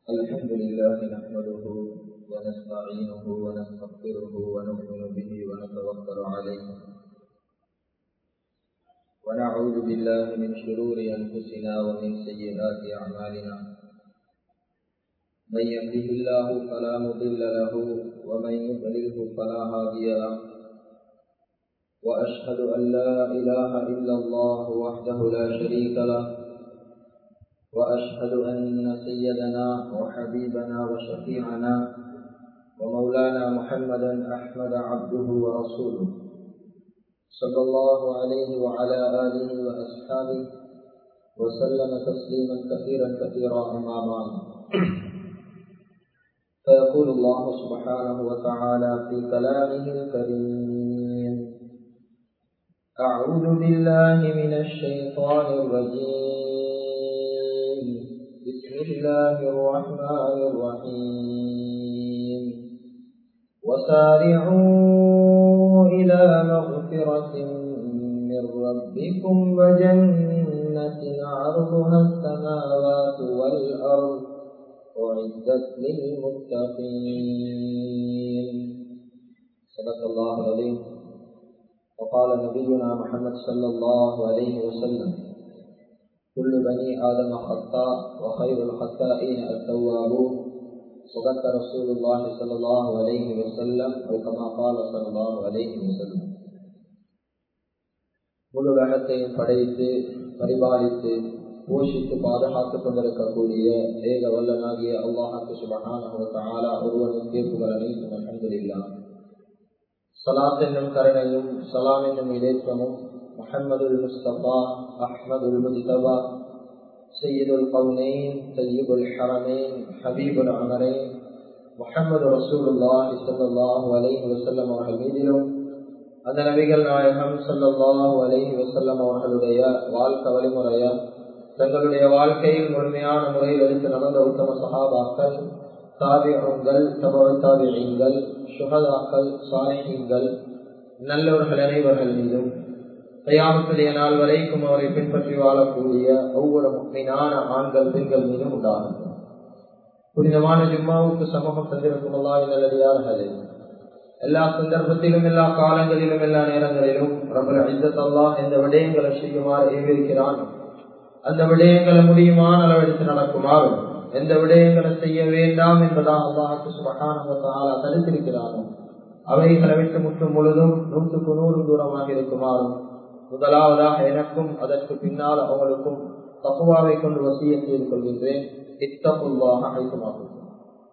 الحمد لله نحمده ونستعينه ونستغفره ونؤمن به ونتوكل عليه ونعوذ بالله من شرور أنفسنا ومن سيئات أعمالنا من يهده الله فلا مضل له ومن يضلله فلا هادي له وأشهد أن لا إله إلا الله وحده لا شريك له وأشهد أن سيدنا وحبيبنا وشفيعنا ومولانا محمدا أحمد عبده ورسوله صلى الله عليه وعلى آله وأصحابه وسلم تسليما كثيرا أما بعد فيقول الله سبحانه وتعالى في كلامه الكريم أعوذ بالله من الشيطان الرجيم بسم الله الرحمن الرحيم وسارعوا إلى مغفرة من ربكم وجنة عرضها السماوات والأرض أعدت للمتقين صدق الله العظيم. وقال نبينا محمد صلى الله عليه وسلم كل بني آدم خطاء وخير الخطائين التوابون صدق رسول الله صلى الله عليه وسلم أو كما قال صلى الله عليه وسلم. முழு உலகத்தையும் படைத்து பரிபாலித்து போஷித்து பாதுகாத்துக் கொண்டிருக்கக்கூடிய ஏக வல்லனாகிய அல்லாஹ்வுக்கு சுப்ஹானஹு வ தஆலா ஒருவனுக்கே புகழ் அனைத்தும் அல்ஹம்துலில்லாஹ். ஸலாத் என்னும் கருணையும் ஸலாம் என்னும் இதேற்றமும் முஹம்மதுல் முஸ்தபா அஹ்மதுல் முஜ்தபா சய்யிதுல் கௌனைன் தய்யிபுல் ஹரமைன் ஹபீபுல் அமரைன் முஹம்மது ரசூலுல்லாஹி ஸல்லல்லாஹு அலைஹி வஸல்லம் அவர்கள் மீதிலும் அந்த நபிகள் நாயகம் ஸல்லல்லாஹு அலைஹி வஸல்லம் அவர்களுடைய வாழ்க்கை வழிமுறைய தங்களுடைய வாழ்க்கையில் முழுமையான முறையில் எடுத்து நடந்த உத்தம சஹாபாக்கள், தாபிஊன்கள், தபஉ தாபிஈன்கள், ஷுஹதாக்கள், சாலிஹீன்கள், நல்லவர்கள் அனைவர்கள் மீதும் கியாமத்துடைய நாள் வரைக்கும் அவரை பின்பற்றி வாழக்கூடிய ஒவ்வொரு முஃமினான ஆண்கள் பெண்கள் மீதும் உண்டாகும். புனிதமான ஜும்மாவுக்கு சமூகம் தந்திருக்கும் அல்லாஹ்வின் நல்லடியார்களே, எல்லா சந்தர்ப்பத்திலும் எல்லா காலங்களிலும் எல்லா நேரங்களிலும் ரப்பல் இஸ்ஸத் அல்லாஹ் எந்த விடயங்களை செய்யுமாறு ஏவிருக்கிறானோ அந்த விடயங்களை முடியுமான அளவெடுத்து நடக்குமாறு, எந்த விடயங்களை செய்ய வேண்டாம் என்பதாக அல்லாஹ்வுக்கு சுப்ஹானஹு வ தஆலா தடுத்திருக்கிறானோ அவைகளை விட்டு முற்றும் முழுதும் 100க்கு 100 தூரமாக இருக்குமாறும் முதலாவதாக எனக்கும் அதற்கு பின்னால் அவங்களுக்கும் தக்வாவை கொண்டு வசியத் செய்து கொள்கின்றேன். இத்தகுல்லாஹ ஹைசுமா குன்தும்.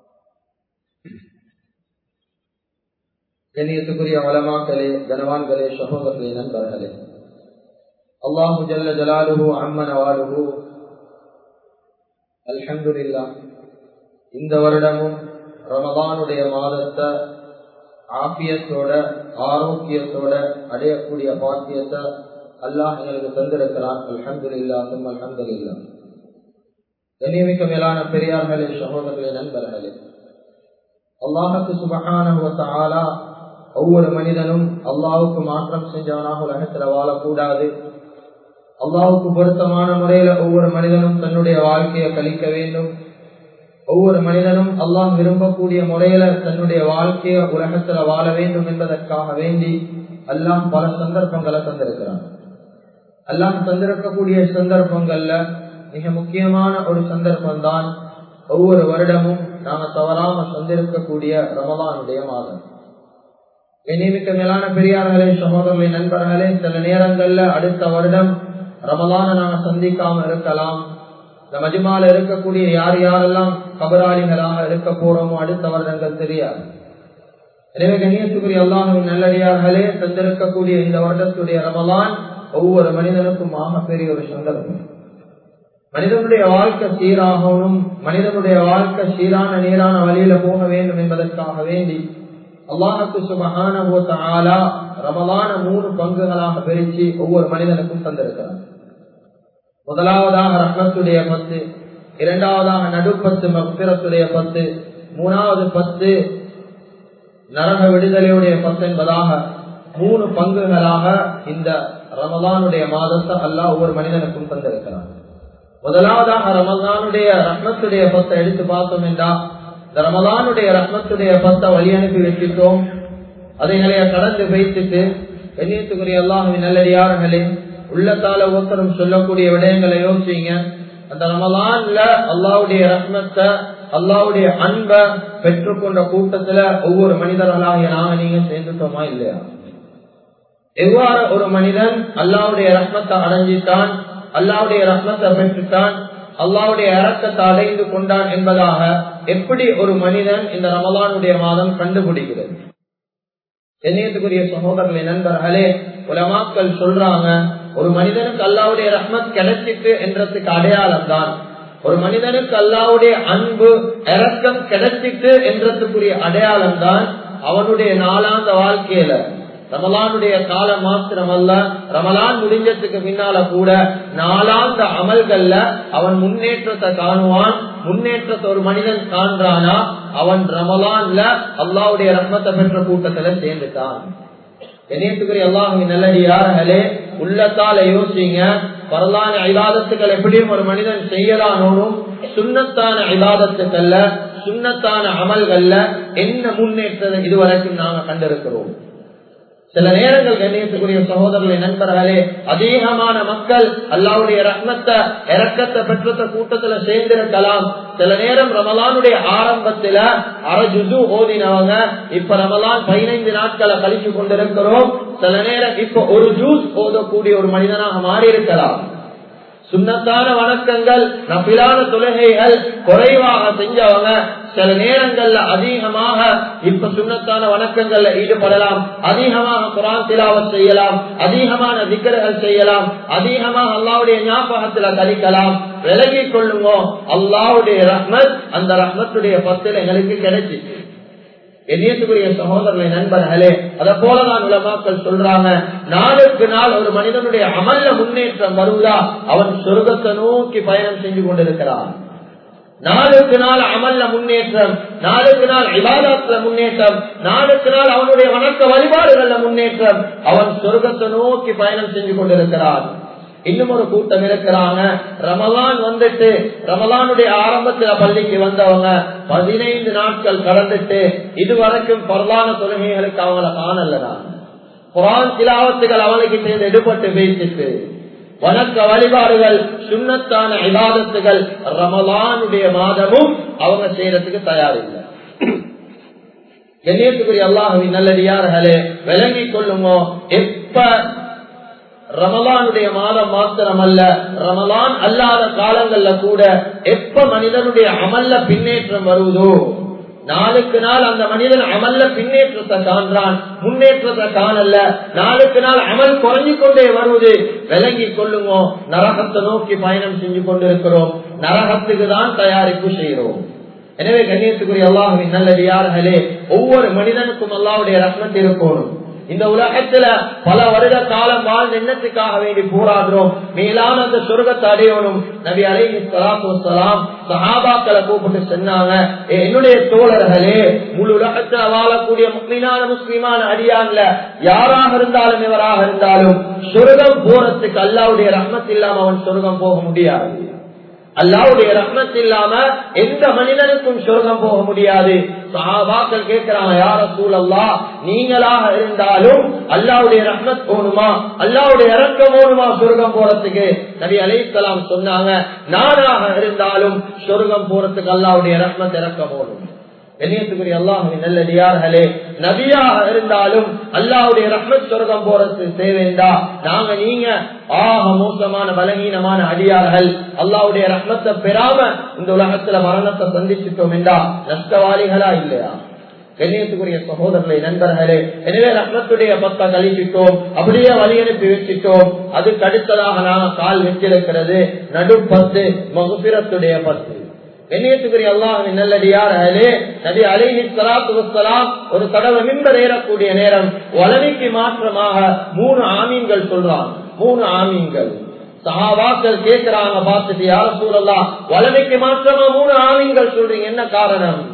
கண்ணியத்துக்குரிய உலமாக்களே, கனவான்களே, சகோதரர்களே, நண்பர்களே, அல்லாஹு ஜல்ல ஜலாலுஹு அம்ம நவாலுஹு அல்ஹம்துலில்லாஹ் இந்த வருடமும் ரமதானுடைய மாதத்தை ஆஃபியத்தோட ஆரோக்கியத்தோட அடையக்கூடிய பாக்கியத்தை அல்லாஹ் எங்களுக்கு தந்திருக்கிறான். அல்ஹம்துலில்லாஹ் சும்ம அல்ஹம்துலில்லாஹ். கண்ணியமிக்க மேலான பெரியார்களே, சகோதரர்களே, நண்பர்களே, அல்லாஹ்வுக்கு சுப்ஹானஹு வ தஆலா ஒவ்வொரு மனிதனும் அல்லாஹ்வுக்கு மாற்றம் செஞ்சவனாக உலகத்துல வாழக்கூடாது. அல்லாஹ்வுக்கு பொருத்தமான முறையில ஒவ்வொரு மனிதனும் தன்னுடைய வாழ்க்கையை கழிக்க வேண்டும். ஒவ்வொரு மனிதனும் அல்லாஹ் விரும்பக்கூடிய முறையில தன்னுடைய வாழ்க்கையை உலகத்துல வாழ வேண்டும் என்பதற்காக வேண்டி அல்லாஹ் பல சந்தர்ப்பங்களை தந்திருக்கிறான். அல்லாஹ் தந்திருக்கக்கூடிய சந்தர்ப்பங்கள்ல மிக முக்கியமான ஒரு சந்தர்ப்பம் தான் ஒவ்வொரு வருடமும் நாம தவறாம சந்திருக்கக்கூடிய ரமலானுடைய மாதம். இனிமிக்க மேலான பெரியார்களே, சகோதரர்களே, நண்பர்களே, சில நேரங்கள்ல அடுத்த வருடம் ரமலான நாம சந்திக்காம இருக்கலாம். இந்த மஜ்மால இருக்கக்கூடிய யார் யாரெல்லாம் கபராளிகளாக இருக்க போறோமோ அடுத்த வருடங்கள் தெரியாது. எனவே கண்ணியத்துக்குரிய அல்லாஹ்வின் நல்லடியார்களே, தந்திருக்கக்கூடிய இந்த வருடத்துடைய ரமலான் ஒவ்வொரு மனிதனுக்கும் ஆக பெரிய ஒரு சந்தர்ப்பம். மனிதனுடைய வாழ்க்கை சீராகணும், மனிதனுடைய வாழ்க்கை சீரான நேரான வழியில போக வேண்டும் என்பதற்காக வேண்டி அல்லாஹ்வுக்கு சுப்ஹானஹு வ தஆலா ரமலான 3 பங்குகளாக பிரித்து ஒவ்வொரு மனிதனுக்கும் தந்திருக்கிறார். முதலாவதாக ரஹ்மத்துடைய 10, இரண்டாவதாக நடுப்பத்து மக்ஃபிரத்துடைய 10, மூணாவது 10 நரக விடுதலையுடைய 10 என்பதாக 3 பங்குகளாக இந்த ரமலானுடைய மாதத்தை அல்லாஹ் ஒவ்வொரு மனிதனுக்கும் தந்திருக்கிறார். முதலாவதாக ரமலானுடைய ரஹ்மத்துடைய பத்தை எடுத்து பார்த்தோம் என்றா, இந்த ரமலானுடைய ரஹ்மத்துடைய பத்தை வழி அனுப்பி வச்சுட்டோம். அதைகளைய கடந்து வைத்துட்டு கண்ணியத்துக்குரிய அல்லாஹ்வின் நல்லடியார்களே, உள்ளத்தால ஒருத்தரும் சொல்லக்கூடிய விடயங்களை யோசிங்க. அந்த ரமலான்ல அல்லாஹ்வுடைய ரஹ்மத்தை, அல்லாஹ்வுடைய அன்பை பெற்றுக்கொண்ட கூட்டத்துல ஒவ்வொரு மனிதர்களாக நாங்க நீங்க சேர்ந்துட்டோமா இல்லையா? எவ்வாறு ஒரு மனிதன் அல்லாஹ்வுடைய ரஹ்மத்தை அடைஞ்சிட்டான், அல்லாஹ்வுடைய ரஹ்மத்தை பெற்றுட்டான், அல்லாஹ்வுடைய இரக்கத்தை அடைந்து கொண்டான் என்பதாக எப்படி ஒரு மனிதன் இந்த ரமலானுடைய மாதம் கண்டுபிடிக்கிறது? கண்ணியத்துக்குரிய சகோதரர்களே, நண்பர்களே, உலமாக்கள் சொல்றாங்க, ஒரு மனிதனுக்கு அல்லாஹ்வுடைய ரஹ்மத் கிடைச்சிட்டு என்றதுக்கு அடையாளம் தான், ஒரு மனிதனுக்கு அல்லாஹ்வுடைய அன்பு இரக்கம் கிடைச்சிட்டு என்றதுக்குரிய அடையாளம் தான் அவனுடைய நாளாந்த வாழ்க்கையில ரமலானுடைய காலம் மாத்திரம் அல்ல, ரமலான் முடிஞ்சதுக்கு பின்னால கூட நாளாந்த அமல்கள்ல அவன் முன்னேற்றத்தை காணுவான். முன்னேற்றத்தை ஒரு மனிதன் காண்றானா அவன் ரமலான்ல அல்லாஹ்வுடைய ரஹ்மத்தை பெற்ற கூட்டத்துல சேர்ந்துட்டான். கண்ணியத்துக்குரிய அல்லாஹ்வின் நல்லடியார்களே, உள்ளத்தால யோசிங்க. பரலான இபாதத்துக்கள் எப்படியும் ஒரு மனிதன் செய்யலானோனும் சுன்னத்தான இபாதத்துக்கள்ல, சுன்னத்தான அமல்கள்ல என்ன முன்னேற்றத்தை இதுவரைக்கும் நாங்க கண்டிருக்கிறோம். சில நேரங்கள் கண்ணியத்துக்குரிய சகோதரர்களே, நண்பர்களே, அதிகமான மக்கள் அல்லாஹ்வுடைய ரஹ்மத்தை இரக்கத்தை பெற்ற கூட்டத்துல சேர்ந்திருக்கலாம். சில நேரம் ரமலானுடைய ஆரம்பத்துல அரை ஜுஸு ஓதினவங்க இப்ப ரமலான் 15 நாட்களை கழிச்சு கொண்டிருக்கிறோம். சில நேரம் இப்ப ஒரு ஜூஸ் ஓதக்கூடிய ஒரு மனிதனாக மாறி இருக்கலாம். சுன்னத்தான வணக்கங்கள், நபிலான தொழுகைகள் குறைவாக செஞ்சவங்க சில நேரங்கள்ல அதிகமாக இப்ப சுன்னத்தான வணக்கங்கள்ல ஈடுபடலாம், அதிகமாக குர்ஆன் திலாவத் செய்யலாம், அதிகமான திக்ர்கள் செய்யலாம், அதிகமாக அல்லாஹ்வுடைய ஞாபகத்துல கழிக்கலாம். விலகிக் கொள்ளுங்க, அல்லாஹ்வுடைய ரஹ்மத் அந்த ரஹ்மத்துடைய பத்தில் எங்களுக்கு கிடைச்சி. எண்ணியத்துக்குரிய சகோதரர்களை, நண்பர்களே, அத போலதான் உலமாக்கள் சொல்றாங்க, நாளுக்கு நாள் ஒரு மனிதனுடைய அமல்ல முன்னேற்றம் வருவதா அவன் சொர்க்கத்தை நோக்கி பயணம் செஞ்சு கொண்டிருக்கிறான். நாளுக்கு நாள் அமல்ல முன்னேற்றம், நாளுக்கு நாள் இபாதத்துல முன்னேற்றம், நாளுக்கு நாள் அவனுடைய வணக்க வழிபாடுகள்ல முன்னேற்றம், அவன் சொர்க்கத்தை நோக்கி பயணம் செஞ்சு கொண்டிருக்கிறான். இன்னும் ஒரு கூட்டம் இருக்கிறாங்க, ரமலான் வந்துட்டு ரமலானுடைய ஆரம்பத்துல பள்ளிக்கு வந்தவங்க 15 நாட்கள் கடந்துட்டு இதுவரைக்கும் பரலான தொழுகைகளுக்கு அவங்கள காணலதான். குர்ஆன் திலாவத்துகள் அவனுக்கு சேர்ந்து எடுபட்டு பேசிட்டு வணக்க வழிபாடுகள், சுன்னத்தான இபாதத்துகள் ரமலானுடைய மாதமும் அவங்க செய்யறதுக்கு தயாரில்லை. கண்ணியத்துக்குரிய அல்லாஹ்வின் நல்லடியார்களே, விளங்கிக் கொள்ளுங்க, எப்ப ரமலானுடைய மாதம் மாத்திரம் அல்ல, ரமலான் அல்லாத காலங்கள்ல கூட எப்ப மனிதனுடைய அமல்ல பின்னேற்றம் வருவதோ, நாளுக்கு நாள் அந்த மனிதன் அமல்ல பின்னேற்றத்தை காண்றான், முன்னேற்றத்தை காணல, நாளுக்கு நாள் அமல் குறைஞ்சு கொண்டே வருவது, விளங்கிக் கொள்ளுங்க, நரகத்தை நோக்கி பயணம் செஞ்சு கொண்டிருக்கிறோம், நரகத்துக்கு தான் தயாரிப்பு செய்கிறோம். எனவே கண்ணியத்துக்குரிய அல்லாஹ்வின் நல்லடியார்களே, ஒவ்வொரு மனிதனுக்கும் அல்லாஹ்வுடைய ரஹ்மத் இருக்கணும். இந்த உலகத்துல பல வருட காலம் வாழ்ந்த எண்ணத்துக்காக வேண்டி போராடுறோம், மேலான அந்த சொர்க்கத்தை அடையணும். நபி அலைஹிஸ்ஸலாத்து வஸ்ஸலாம் சஹாபாக்களை கூப்பிட்டு சொன்னாங்க, என்னுடைய தோழர்களே, முழு உலகத்துல வாழக்கூடிய முஸ்லிமான முஸ்லிமான அடியான்ல யாராக இருந்தாலும் எவராக இருந்தாலும் சொர்க்கம் போறதுக்கு அல்லாஹ்வுடைய ரஹ்மத் இல்லாம அவன் சொர்க்கம் போக முடியாது. அல்லாஹ்வுடைய ரஹ்மத் இல்லாம எந்த மனிதனுக்கும் சொர்க்கம் போக முடியாது. சஹாபாக்கள் கேட்கிறாங்க, யா ரசூலல்லாஹ், நீங்களாக இருந்தாலும் அல்லாஹ்வுடைய ரஹ்மத் போணுமா, அல்லாஹ்வுடைய இரக்கம் போணுமா சொர்க்கம் போறதுக்கு? நபி அலைஹிஸ்ஸலாம் சொன்னாங்க, நானாக இருந்தாலும் சொர்க்கம் போறதுக்கு அல்லாஹ்வுடைய ரஹ்மத் இரக்கம் போணும். கண்ணியத்துக்குரிய அல்லாஹ்வின் நல்லடியார்களே, நபியாக இருந்தாலும் அல்லாஹ்வுடைய ரஹ்மத் சொர்க்கம் போறது தேவைண்டா நாங்க நீங்க ஆக மோசமான பலகீனமான அடியார்கள் அல்லாஹ்வுடைய ரஹ்மத்தை பெறாம இந்த உலகத்துல மரணத்தை சந்திச்சிட்டோம் என்றா நஷ்டவாளிகளா இல்லையா? கண்ணியத்துக்குரிய சகோதரர்களே, நண்பர்களே, எனவே ரஹ்மத்துடைய பத்தை கழிச்சிட்டோம், அப்படியே வழி அனுப்பி வச்சிட்டோம். அதுக்கு அடுத்ததாக நாங்க கால் வச்சிருக்கிறது நடுப்பத்து, மக்ஃபிரத்துடைய பத்து. கண்ணியத்துக்குரிய அல்லாஹ்வின் நல்லடியார்களே, நபி அலைஹிஸ்ஸலாத்து வஸ்ஸலாம் ஒரு தடவை மிம்பர் ஏறக்கூடிய நேரம் வலமைக்கு மாற்றமாக 3 ஆமீன்கள் சொல்றாங்க. 3 ஆமீன்கள். சஹாபாக்கள் கேட்கிறாங்க, பார்த்துட்டு, யா ரசூலல்லாஹ், வலமைக்கு மாற்றமா 3 ஆமீன்கள் சொல்றீங்க, என்ன காரணம்?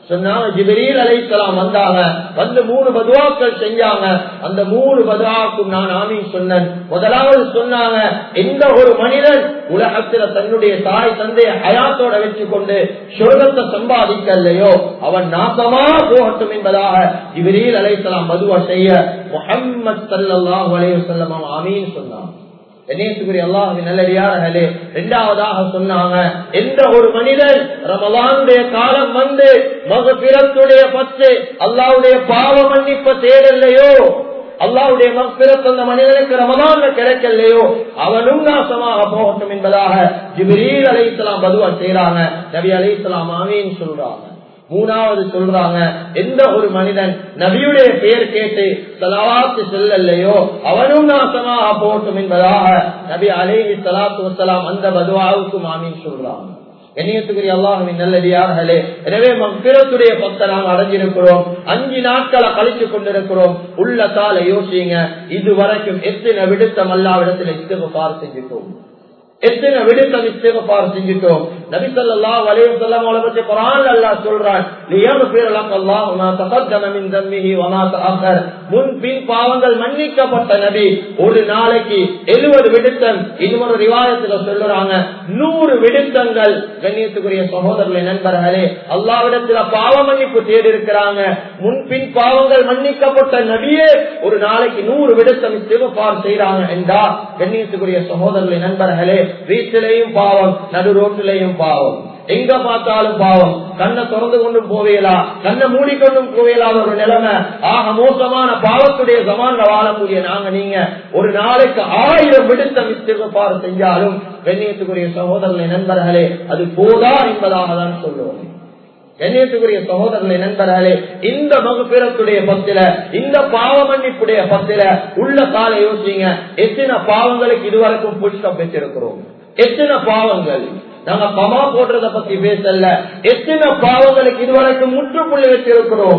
சொன்னாங்க. ஜிப்ரீல் அலைஹிஸ்ஸலாம் வந்தாங்க, வந்து 3 பதுவாக்கள் செஞ்சாங்க. அந்த 3 பதுவாக்கும் நான் ஆமீன் சொன்னேன். முதலாவது சொன்னாங்க, எந்த ஒரு மனிதன் உலகத்துல தன்னுடைய தாய் தந்தையை ஹயாத்தோட வச்சு கொண்டு சொர்க்கத்தை சம்பாதிக்கலையோ அவன் நாசமா போகட்டும் என்பதாக ஜிப்ரீல் அலைஹிஸ்ஸலாம் பதுவா செய்ய முஹம்மது ஸல்லல்லாஹு அலைஹி வஸல்லம் ஆமீன் சொன்னாங்க. அல்லாஹ்வின் நல்லடியார்களே, இரண்டாவதாக சொன்னாங்க, எந்த ஒரு மனிதன் ரமலானுடைய காலம் வந்து மக்ஃபிரத்துடைய பத்து அல்லாஹ்வுடைய பாவ மன்னிப்பு தேடலையோ, அல்லாஹ்வுடைய மக்ஃபிரத் அந்த மனிதனுக்கு ரமலான்ல கிடைக்கலையோ அவனும் நாசமாக போகட்டும் என்பதாக ஜிப்ரீல் அலைஹிஸ்ஸலாம் பதுவா செய்றாங்க. நபி அலைஹிஸ்ஸலாம் ஆமீன் சொல்றாங்க. மூணாவது சொல்றாங்க, எந்த ஒரு மனிதன் நபியுடைய பெயர் கேட்டு ஸலவாத் சொல்லலையோ அவனும் நாசமாக போகட்டும் என்பதாக நபி அலைஹி ஸலாத்து வஸலாம் அந்த பதுவாவுக்கும் ஆமீன் சொல்றாங்க. கண்ணியத்துக்குரிய அல்லாஹ்வின் நல்லடியார்களே, எனவே மக்ஃபிரத்துடைய பத்தை நாம் அடைஞ்சிருக்கிறோம். 5 நாட்களை கழிச்சு கொண்டிருக்கிறோம். உள்ளத்தால யோசிங்க, இதுவரைக்கும் எத்தனை விடுத்தம் அல்லாஹ்விடத்தில் இஸ்திக்ஃபார் செஞ்சுட்டோம், எத்தனை விடுத்தம் இஸ்திக்ஃபார் செஞ்சுட்டோம். நபி ஸல்லல்லாஹு அலைஹி வஸல்லம் அவர்கள் குர்ஆன்ல அல்லாஹ் சொல்றான், லியக்ஃபிர லக்கல்லாஹு மா தகத்தம மின் தம்மிஹி வ மா தஅக்கர். முன்பின் பாவங்கள் மன்னிக்கப்பட்ட நபி ஒரு நாளைக்கு 70 விடுத்தம், இன்னொரு ரிவாயத்துல சொல்றாங்க 100 விடுத்தங்கள். கண்ணியத்துக்குரிய சகோதரர்களே, நண்பர்களே, அல்லாஹ்விடத்துல பாவ மன்னிப்பு தேடி இருக்கிறாங்க. முன்பின் பாவங்கள் மன்னிக்கப்பட்ட நபியே ஒரு நாளைக்கு 100 விடுத்தம் இஸ்திக்ஃபார் செய்றாங்க என்றா, கண்ணியத்துக்குரிய சகோதரர்களே, நண்பர்களே, வீட்டிலேயும் பாவம், நடு ரோட்டிலேயும் பாவம், எங்க பார்த்தாலும் பாவம், கண்ணை திறந்து கொண்டும் போவேலா, கண்ணை மூடிக்கொண்டும் போவேலாத ஒரு நிலைமை, ஆக மோசமான பாவத்துடைய ஜமான்ல வாழக்கூடிய நாங்க நீங்க ஒரு நாளைக்கு 1000 விடுத்தம் இஸ்திக்ஃபார் செஞ்சாலும் கண்ணியத்துக்குரிய சகோதரர்களே, நண்பர்களே, அது போதா என்பதாக தான் சொல்லுவோம். கண்ணியத்துக்குரிய சகோதரர்களே, நண்பர்களே, இந்த மக்ஃபிரத்துடைய பத்தில, இந்த பாவ மன்னிப்புடைய பத்தில உள்ள கால யோசிங்க, எத்தனை பாவங்களுக்கு இதுவரைக்கும் புஷ்டம் பெற்றிருக்கிறோம், எத்தனை பாவங்கள். நாங்க பமா போடுறத பத்தி பேசல, எத்தனை பாவங்களுக்கு இதுவரைக்கும் முற்றுப்புள்ளி வச்சிருக்கிறோம்.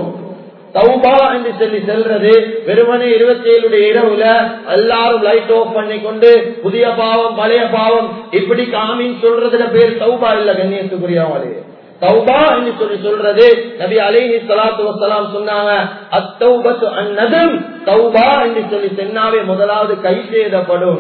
தௌபா என்று சொல்லி செல்றது வெறுமனே 27 இரவுல எல்லாரும் லைட் ஆஃப் பண்ணி கொண்டு புதிய பாவம் பழைய பாவம் இப்படி காமின்னு சொல்றதுல பேர் தௌபா இல்ல. கண்ணியத்துக்குரியவங்களே, தௌபா என்று சொல்லி சொல்றது நபி அலைஹி ஸலாத்து வஸலாம் சொன்னாங்க, அத்தௌபத்து அன்னதம். தௌபா என்று சொல்லி சொன்னாவே முதலாவது கை செய்தப்படும்.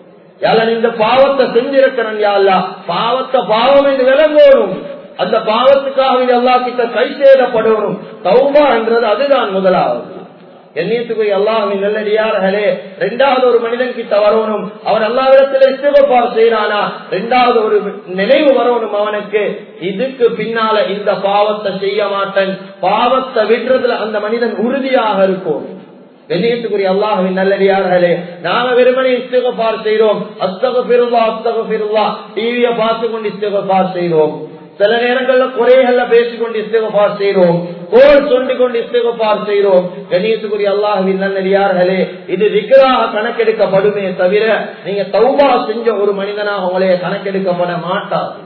யால இந்த பாவத்தை செஞ்சிருக்கிறேன், யா அல்லாஹ் பாவத்தை பாவம் என்று விளங்கணும், அந்த பாவத்துக்காக அல்லாஹ் கிட்ட கை செய்தப்படணும். தௌபா என்றது அதுதான் முதலாவது. கண்ணியத்துக்குரிய அல்லாஹ்வின் நல்லடியார்களே, இரண்டாவது ஒரு மனிதன் கிட்ட வரணும், அவன் அல்லாஹ்விடத்தில் இஸ்திக்ஃபார் செய்யறானா, இரண்டாவது ஒரு நினைவு வரணும் அவனுக்கு, இதுக்கு பின்னால இந்த பாவத்தை செய்ய மாட்டேன், பாவத்தை விடுறதுல அந்த மனிதன் உறுதியாக இருக்கும். கண்ணியத்துக்குரிய அல்லாஹ்வின் நல்லடியார்களே, நாம வெறுமனே இஸ்திக்ஃபார் செய்றோம், அஸ்தக்ஃபிருல்லாஹ் அஸ்தக்ஃபிருல்லாஹ் டிவியை பார்த்து கொண்டு இஸ்திக்ஃபார் செய்றோம், சில நேரங்கள்ல குறைகள்ல பேசிக்கொண்டு இஸ்திக்ஃபார் செய்றோம், கோல் சொல்லிக் கொண்டு இஸ்திக்ஃபார் செய்றோம். கண்ணியத்துக்குரிய அல்லாஹ்வின் நல்லடியார்களே, இது திக்ராக கணக்கெடுக்கப்படுமே தவிர நீங்க தௌபா செஞ்ச ஒரு மனிதனாக உங்களைய கணக்கெடுக்கப்பட மாட்டாது.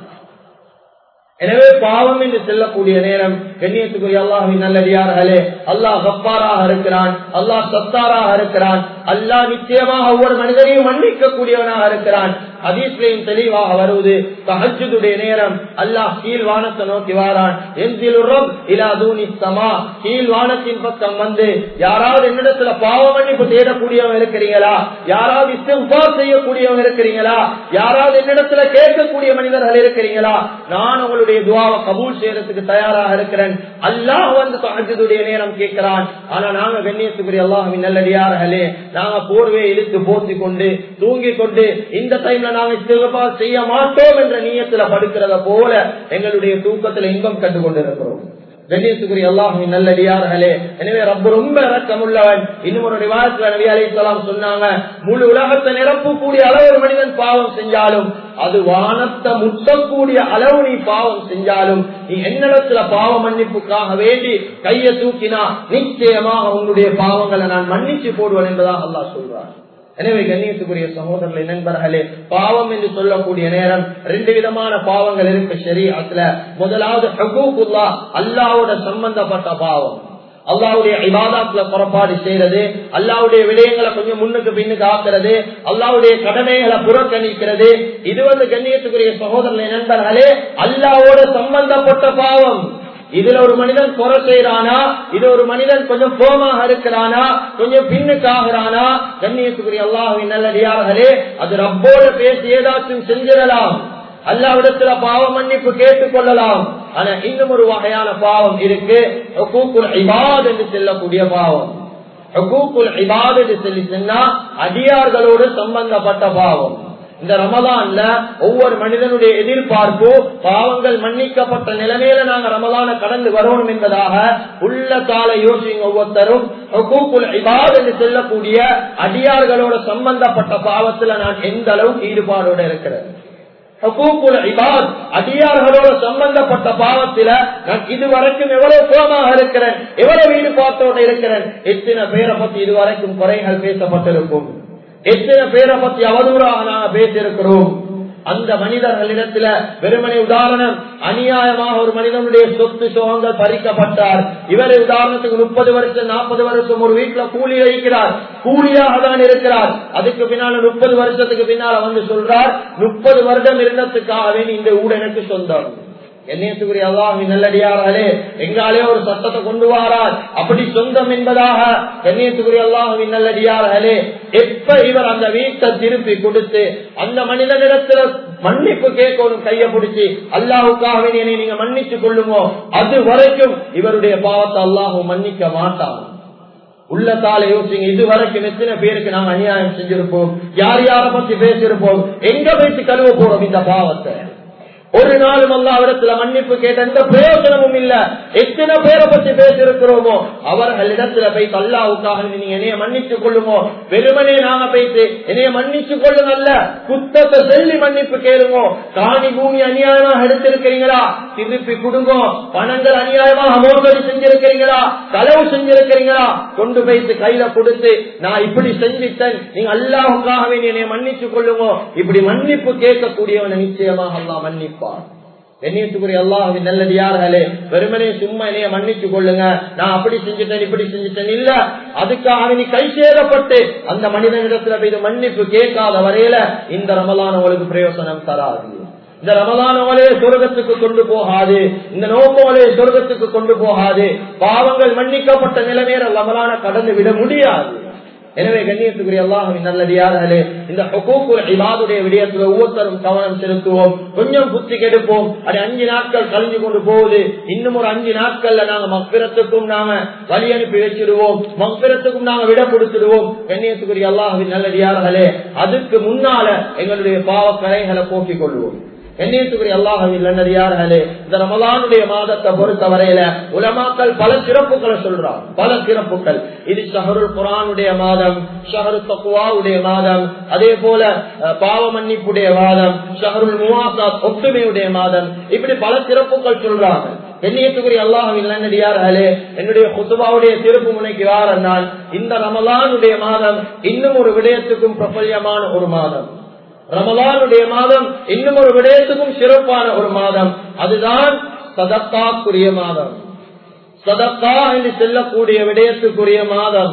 எனவே பாவம் என்று செல்லக்கூடிய நேரம் கண்ணியத்துக்குரிய அல்லாஹ்வின் நல்லடியார்களே, அல்லாஹ் கஃபாராக இருக்கிறான், அல்லாஹ் சத்தாராக இருக்கிறான், அல்லாஹ் நிச்சயமாக ஒவ்வொரு மனிதனையும் மன்னிக்க கூடியவனாக இருக்கிறான். ஹதீஸ்லயும் தெளிவாக வருவது, தஹஜ்ஜுடைய நேரம் அல்லாஹ் கீழ் வானத்தை நோக்கி வாரான், கீழ் வானத்தின் பக்கம் வந்து யாராவது என்னிடத்துல பாவ மன்னிப்பு தேடக்கூடியவங்க இருக்கிறீங்களா, யாராவது இஸ்திக்ஃபார் செய்யக்கூடியவங்க இருக்கிறீங்களா, யாராவது என்னிடத்துல கேட்கக்கூடிய மனிதர்கள் இருக்கிறீங்களா, நான் உங்களுடைய துஆவை கபூல் செய்யறதுக்கு தயாராக இருக்கிறேன். அல்லாஹ் வந்து தஹஜ்ஜுடைய நேரம் கேட்கிறான். ஆனா நாங்க கண்ணியத்துக்குரிய அல்லாஹ்வின் நல்லடியார்களே, நாங்க போர்வை இழுத்து போத்தி கொண்டு தூங்கிக் கொண்டு இந்த டைம்ல நாங்க இஸ்திக்ஃபார் செய்ய மாட்டோம் என்ற நியத்துல படுக்கிறத போல எங்களுடைய தூக்கத்துல இன்பம் கண்டு கொண்டிருக்கிறோம். கண்ணியத்துக்குரிய அல்லாஹ்வின் நல்லடியார்களே, எனவே ரப்பு ரொம்ப இரக்கமுள்ளவன். இன்னும் ஒரு ரிவாயத்துல நபி அலைஹிஸ்ஸலாம் சொன்னாங்க, முழு உலகத்தை நிரப்பக்கூடிய அளவு ஒரு மனிதன் பாவம் செஞ்சாலும், அது வானத்தை முட்டக்கூடிய அளவு நீ பாவம் செஞ்சாலும், நீ என்னிடத்துல பாவ மன்னிப்புக்காக வேண்டி கையை தூக்கினா நிச்சயமாக உன்னுடைய பாவங்களை நான் மன்னிச்சு போடுவேன் என்பதாக அல்லாஹ் சொல்றான். எனவே கண்ணியத்துக்குரிய சகோதரர்களே, நண்பர்களே, பாவம் என்று சொல்லக்கூடிய நேரம் 2 விதமான பாவங்கள் இருக்கு ஷரீஅத்துல. முதலாவது ஹுகூகுல்லாஹ், அல்லாஹ்வோட சம்பந்தப்பட்ட பாவம், அல்லாஹ்வுடைய இபாதத்துல புறப்பாடு செய்யறது, அல்லாஹ்வுடைய விடயங்களை கொஞ்சம் முன்னுக்கு பின்னுக்கு ஆக்குறது, அல்லாஹ்வுடைய கடமைகளை புறக்கணிக்கிறது. இது கண்ணியத்துக்குரிய சகோதரர்களே, நண்பர்களே, அல்லாஹ்வோட சம்பந்தப்பட்ட பாவம். இதுல ஒரு மனிதன் குறை செய்யறானா, இது ஒரு மனிதன் கொஞ்சம் கோமாக இருக்கிறானா, கொஞ்சம் பின்னுக்காகிறானா, கண்ணியத்துக்குரிய அல்லாஹ்வின் நல்லடியார்களே, அது ரப்போட பேசி ஏதாச்சும் செஞ்சிடலாம், அல்லாஹ்விடத்துல பாவ மன்னிப்பு கேட்டுக் கொள்ளலாம். ஆனா இன்னும் ஒரு வகையான பாவம் இருக்கு, ஹுகூக்குல் இபாத் என்று சொல்லக்கூடிய பாவம். ஹுகூக்குல் இபாத் என்று சொல்லி சொன்னா அடியார்களோடு சம்பந்தப்பட்ட பாவம். இந்த ரமலான்ல ஒவ்வொரு மனிதனுடைய எதிர்பார்ப்பு பாவங்கள் மன்னிக்கப்பட்ட நிலைமையில நாங்க ரமலான கடந்து வரணும் என்பதாக உள்ளத்தால யோசிங்க. ஒவ்வொருத்தரும் ஹுகூக்குல் இபாத் என்று சொல்லக்கூடிய அடியார்களோட சம்பந்தப்பட்ட பாவத்துல நான் எந்த அளவுக்கு ஈடுபாடோட இருக்கிறேன். ஹுகூக்குல் இபாத் அடியார்களோட சம்பந்தப்பட்ட பாவத்தில நான் இதுவரைக்கும் எவ்வளவு கோமாக இருக்கிறேன், எவ்வளவு ஈடுபாட்டோட இருக்கிறேன். எத்தனை பேரை பத்தி இதுவரைக்கும் குறைகள் பேசப்பட்டிருக்கும், எத்தனை பேரை பத்தி அவதூறாக நாங்கள் பேசியிருக்கிறோம். அந்த மனிதர்களிடத்துல வெறுமனை உதாரணம், அநியாயமாக ஒரு மனிதனுடைய சொத்து சோகங்கள் பறிக்கப்பட்டார். இவரை உதாரணத்துக்கு 30 வருஷம் 40 வருஷம் ஒரு வீட்டுல கூலி வைக்கிறார், கூலியாக தான் இருக்கிறார். அதுக்கு பின்னால 30 வருஷத்துக்கு பின்னால வந்து சொல்றார், 30 வருடம் இருந்ததுக்காகவே இந்த ஊட எனக்கு சொந்தம். கண்ணியத்துக்குரிய அல்லாஹ்வின் நல்லடியார்களே, எங்காலே ஒரு சட்டத்தை கொண்டு வாரார், அப்படி சொந்தம் என்பதாக. கண்ணியத்துக்குரிய அல்லாஹ்வின் நல்லடியார்களே, எப்ப இவர் அந்த வீட்டை திருப்பி கொடுத்து அந்த மனிதனிடத்துல மன்னிப்பு கேட்கணும், கையை பிடிச்சி அல்லாஹுக்காக நீங்க மன்னிச்சு கொள்ளுமோ, அது வரைக்கும் இவருடைய பாவத்தை அல்லாஹ் மன்னிக்க மாட்டான். உள்ளத்தால யோசிங்க, இதுவரைக்கும் எத்தனை பேருக்கு நாங்க அநியாயம் செஞ்சிருப்போம், யார் யார பத்தி பேசியிருப்போம், எங்க பேசி கழுவ போறோம் இந்த பாவத்தை. ஒரு நாளும் அல்லாஹ்விடத்துல மன்னிப்பு கேட்ட எந்த பிரயோஜனமும் இல்ல. எத்தனை பேரை பற்றி பேசியிருக்கிறோமோ அவர்களிடத்துல போய் அல்லாஹ்வுக்காக நீங்க என்னைய மன்னிச்சு கொள்ளுமோ, வெறுமனே நாங்க போயிட்டு என்னைய மன்னிச்சு கொள்ளுங்க அல்ல, குத்தத்தை சொல்லி மன்னிப்பு கேளுங்க. காணி பூமி அநியாயமாக எடுத்திருக்கிறீங்களா, திருப்பி கொடுங்க. பணங்கள் அநியாயமாக மோசடி செஞ்சிருக்கிறீங்களா, களவு செஞ்சிருக்கிறீங்களா, கொண்டு போயிட்டு கையில கொடுத்து நான் இப்படி செஞ்சிட்டேன், நீங்க அல்லாஹ்வுக்காகவே என்னைய மன்னிச்சு கொள்ளுங்க. இப்படி மன்னிப்பு கேட்கக்கூடியவனை நிச்சயமாக அல்லாஹ் மன்னிப்பு. கண்ணியத்துக்குரிய அல்லாஹ்வின் நல்லடியார்களே, வெறுமனே சும்மா என்னைய மன்னிச்சு கொள்ளுங்க, நான் அப்படி செஞ்சுட்டேன் இப்படி செஞ்சுட்டேன் இல்ல. அதுக்காக நீ கை சேரப்பட்டு அந்த மனிதனிடத்துல போய் மன்னிப்பு கேட்காத வரையில இந்த ரமலான் உங்களுக்கு பிரயோசனம் தராது. இந்த ரமலான் அவளையே சொர்க்கத்துக்கு கொண்டு போகாது, இந்த நோக்கங்களே சொர்க்கத்துக்கு கொண்டு போகாது. பாவங்கள் மன்னிக்கப்பட்ட நிலைமையில ரமலான கடந்து விட முடியாது. எனவே கண்ணியத்துக்குரிய அல்லாஹ்வின் நல்லடியார்களே, இந்த ஹுகூக்குல் இபாதுடைய விடயத்துல ஒவ்வொருத்தரும் கவனம் செலுத்துவோம், கொஞ்சம் புத்தி கெடுப்போம். அது 5 நாட்கள் கழிஞ்சு கொண்டு போகுது, இன்னும் ஒரு 5 நாட்கள்ல நாங்க மக்ஃபிரத்துக்கும் நாங்க வழி அனுப்பி வச்சிடுவோம், மக்ஃபிரத்துக்கும் நாங்க விட கொடுத்துடுவோம். கண்ணியத்துக்குரிய அல்லாஹ்வின் நல்லடியார்களே, அதுக்கு முன்னால எங்களுடைய பாவ கரைகளை போக்கிக் கொள்வோம். கண்ணியத்துக்குரிய அல்லாஹ்வின் நல்லடியார்களே, இந்த ரமலானுடைய மாதத்தை பொறுத்த வரையில உலமாக்கள் பல சிறப்புகளை சொல்றாங்க, பல சிறப்புகள். இது ஷஹருல் குர்ஆனுடைய மாதம், ஷஹரு தக்வாவுடைய மாதம், அதே போல பாவ மன்னிப்புடைய மாதம், ஷஹருல் முவாசாத் ஒற்றுமையுடைய மாதம், இப்படி பல சிறப்புகள் சொல்றாங்க. கண்ணியத்துக்குரிய அல்லாஹ்வின் நல்லடியார்களே, என்னுடைய குதுபாவுடைய திருப்பு முனைக்கு வாரனால் இந்த ரமலானுடைய மாதம் இன்னும் ஒரு விடயத்துக்கும் பிரபல்யமான ஒரு மாதம். ரமலானுடைய மாதம் இன்னும் ஒரு விடயத்துக்கும் சிறப்பான ஒரு மாதம், அதுதான் சதக்காக்குரிய மாதம். சதக்கா என்று செல்லக்கூடிய விடயத்துக்குரிய மாதம்.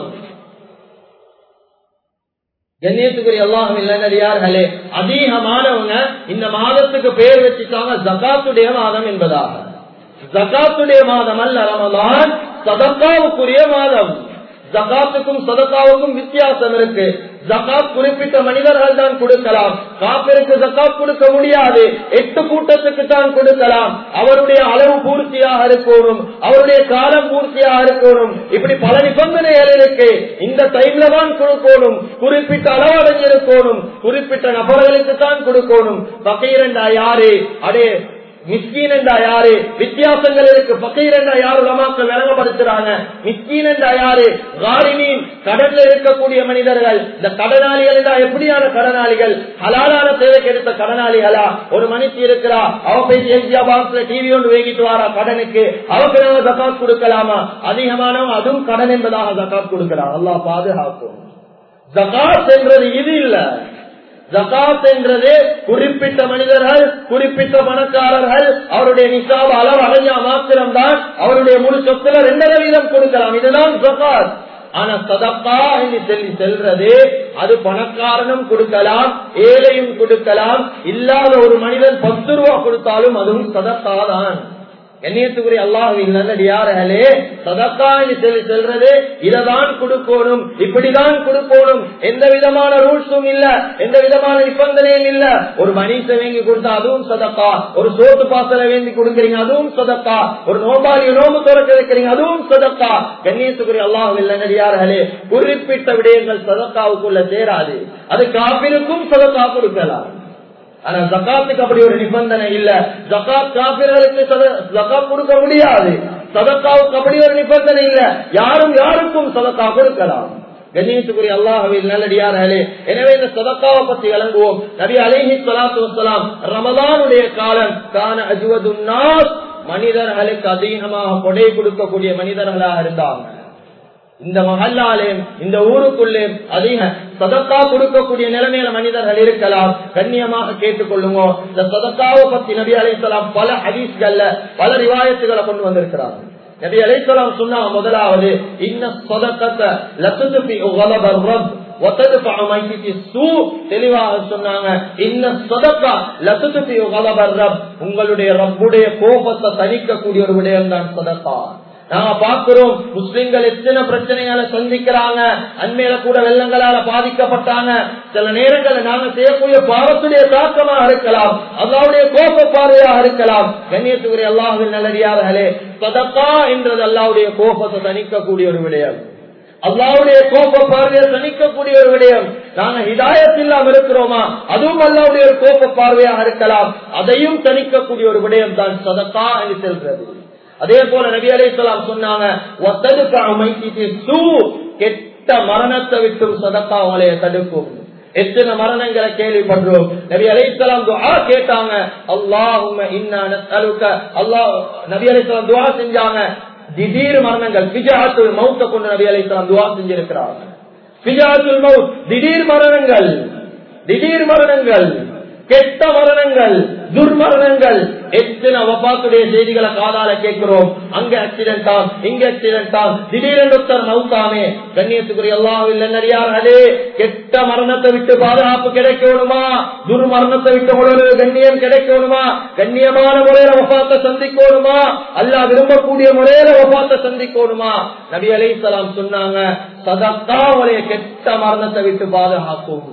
கண்ணியத்துக்குரிய அல்லாஹ்வின் நல்லடியார்களே, அதிகமானவங்க இந்த மாதத்துக்கு பெயர் வச்சுட்டாங்க ஜகாத்துடைய மாதம் என்பதாக. ஜகாத்துடைய மாதம் அல்ல ரமலான், சதக்காவுக்குரிய மாதம். ஜகாத்துக்கும் சதக்காவுக்கும் வித்தியாசம் இருக்கு. ஜகாத் குறிப்பிட்ட மனிதர்கள் தான் கொடுக்கலாம், காபிருக்கு ஜகாத் கொடுக்க முடியாது. 8 கூட்டத்துக்கு தான் கொடுக்கலாம். அவருடைய அளவு பூர்த்தியாக இருக்கணும், அவருடைய காலம் பூர்த்தியாக இருக்கணும், இப்படி பல நிபந்தனைகள் இருக்கு. இந்த டைம்ல தான் கொடுக்கணும், குறிப்பிட்ட அளவு அடைஞ்சிருக்கணும், குறிப்பிட்ட நபர்களுக்கு தான் கொடுக்கணும். பகீர் என்றா யாரு, அடே மிஸ்கீன் என்றா யாரு, வித்தியாசங்கள் இருக்கு. பகீர் என்றா யாரு உலமாக்கள் விளங்கப்படுத்துறாங்க. மிஸ்கீன் என்றா யாரு, காரிமீன் கடல்ல இருக்கக்கூடிய மனிதர்கள். இந்த கடனாளிகள் என்றா எப்படியான கடனாளிகள், ஹலாலான தேவைக்கு எடுத்த கடனாளிகளா? ஒரு மனுஷி இருக்கிறா, அவ போய் எல்ஜியா பாக்ஸ்ல டிவி ஒன்று வேகிட்டு வாரா கடனுக்கு, அவருக்கு நாங்க ஜகாத் கொடுக்கலாமா? அதிகமானவங்க அதுவும் கடன் என்பதாக ஜகாத் கொடுக்கிறார். அல்லாஹ் பாதுகாக்கும். ஜகாத் என்றது இது இல்ல. ஜகாத் என்றது குறிப்பிட்ட மனிதர்கள், குறிப்பிட்ட பணக்காரர்கள் அவருடைய நிசாப் அளவு அடைஞ்சா மாத்திரம்தான் அவருடைய முழு சொத்துல 2% கொடுக்கலாம். இதுதான் ஜகாத். ஆனா சதக்கா என்று சொல்லி செல்றது, அது பணக்காரனும் கொடுக்கலாம், ஏழையும் கொடுக்கலாம். இல்லாத ஒரு மனிதன் 10 ரூபாய் கொடுத்தாலும் அதுவும் சதக்கா தான். கண்ணியத்துக்குரிய அல்லாஹ்வின் நல்லடியார்களே, சதக்கா என்று சொல்றது இததான் கொடுக்கணும், இப்படிதான் கொடுக்கணும், எந்த விதமான ரூல்ஸும் இல்ல, எந்த விதமான நிபந்தனையும் இல்ல. ஒரு மனித வேங்கி கொடுத்தா அதுவும் சதக்கா, ஒரு சோத்து பாசல வேண்டி கொடுக்கறீங்க அதுவும் சதக்கா, ஒரு நோபாலிய நோம்பு துறக்க வைக்கிறீங்க அதுவும் சதக்கா. கண்ணியத்துக்குரிய அல்லாஹ்வின் நல்லடியார்களே, குறிப்பிட்ட விடயங்கள் சதக்காவுக்குள்ள சேராது. அது காபிருக்கும் சதக்கா கொடுக்கலாம். ஆனா ஜகாத்துக்கு அப்படி ஒரு நிபந்தனை இல்ல. ஜகாத் காபிர்களுக்கு ஜகாத் கொடுக்க முடியாது. சதக்காவுக்கு அப்படி ஒரு நிபந்தனை இல்ல. யாரும் யாருக்கும் சதக்கா கொடுக்கலாம். கண்ணியத்துக்குரிய அல்லாஹ்வின் நல்லடியார்களே, எனவே இந்த சதக்காவை பற்றி விளங்குவோம். நபி அலைஹிஸ்ஸலாத்து வஸ்ஸலாம் ரமலானுடைய காலம் கான அஜ்வதுன் நாஸ், மனிதர்களுக்கு அதிகமாக கொடை கொடுக்கக்கூடிய மனிதர்களாக இருந்தாங்க. இந்த மஹல்லாலேயும் இந்த ஊருக்குள்ளே அதிக சதக்கா கொடுக்கக்கூடிய நிலைமையில மனிதர்கள் இருக்கலாம். கண்ணியமாக கேட்டுக்கொள்ளுங்க. இந்த சதக்காவை பத்தி நபி அலைஹிஸ்ஸலாம் பல ஹதீஸ்கள்ல பல ரிவாயத்துகளை கொண்டு வந்திருக்கிறாங்க. நபி அலைஹிஸ்ஸலாம் சொன்னாங்க, முதலாவது இன்ன ஸதகத லதுத்ஃபி கலபர் ரப் வதத்ஃபு மைத்தி ஸூ. தெளிவாக சொன்னாங்க, இன்ன ஸதகா லதுத்ஃபி கலபர் ரப், உங்களுடைய ரப்புடைய கோபத்தை தணிக்கக்கூடிய ஒரு விடயம் தான் சதகா. நாங்க பார்க்கிறோம், முஸ்லிம்கள் எத்தனை பிரச்சனைகளை சந்திக்கிறாங்க. அண்மையில கூட வெள்ளங்களால பாதிக்கப்பட்டாங்க. சில நேரங்களில் நாங்க செய்யக்கூடிய பாவத்துடைய தாக்கமாக இருக்கலாம், அல்லாஹ்வுடைய கோப பார்வையாக இருக்கலாம். கண்ணியத்துக்குரிய அல்லாஹ்வின் நல்லடியார்களே, சதகா என்றது அல்லாஹ்வுடைய கோபத்தை தணிக்கக்கூடிய ஒரு விடயம், அல்லாஹ்வுடைய கோப பார்வையை தணிக்கக்கூடிய ஒரு விடயம். நாங்க ஹிதாயத் இல்லாம இருக்கிறோமா, அதுவும் அல்லாஹ்வுடைய ஒரு கோப பார்வையாக இருக்கலாம். அதையும் தணிக்கக்கூடிய ஒரு விடயம் தான் சதகா என்று சொல்றது. அதே போல நபி அலைஹிஸ்ஸலாம் சொன்னாங்க, கெட்ட மரணத்தை விட்டு சதக்கா உங்களை தடுக்கும். எத்தனை மரணங்களை கேள்விப்படுறோம். நபி அலைஹிஸ்ஸலாம் துஆ கேட்டாங்க, அல்லாஹும்ம இன்னா நஸ்அலுக. அல்லாஹ் நபி அலைஹிஸ்ஸலாம் துஆ செஞ்சாங்க. திடீர் மரணங்கள், ஃபிஜாஅத்துல் மௌத் கொண்டு நபி அலைஹிஸ்ஸலாம் துஆ செஞ்சிருக்கிறாங்க. ஃபிஜாஅத்துல் மௌத், திடீர் மரணங்கள், திடீர் மரணங்கள், கெட்ட மரணங்கள், துர்மரணங்கள். எத்தனை வஃபாத்துடைய செய்திகளை காதால கேட்கிறோம். அங்க ஆக்சிடென்ட் ஆம், இங்க ஆக்சிடென்ட் ஆம், திடீரென்று மௌத்தாமே. கண்ணியத்துக்குரிய அல்லாஹ்வின் நல்லடியார்களே, கெட்ட மரணத்தை விட்டு பாதுகாப்பு கிடைக்கணுமா, துர்மரணத்தை விட்டு ஒரு கண்ணியம் கிடைக்கணுமா, கண்ணியமான முறையில வஃபாத்தை சந்திக்கணுமா, அல்லாஹ் விரும்பக்கூடிய முறையில வஃபாத்தை சந்திக்கணுமா, நபி அலைஹிஸ்ஸலாம் சொன்னாங்க, சதக்கா உடைய கெட்ட மரணத்தை விட்டு பாதுகாக்கும்.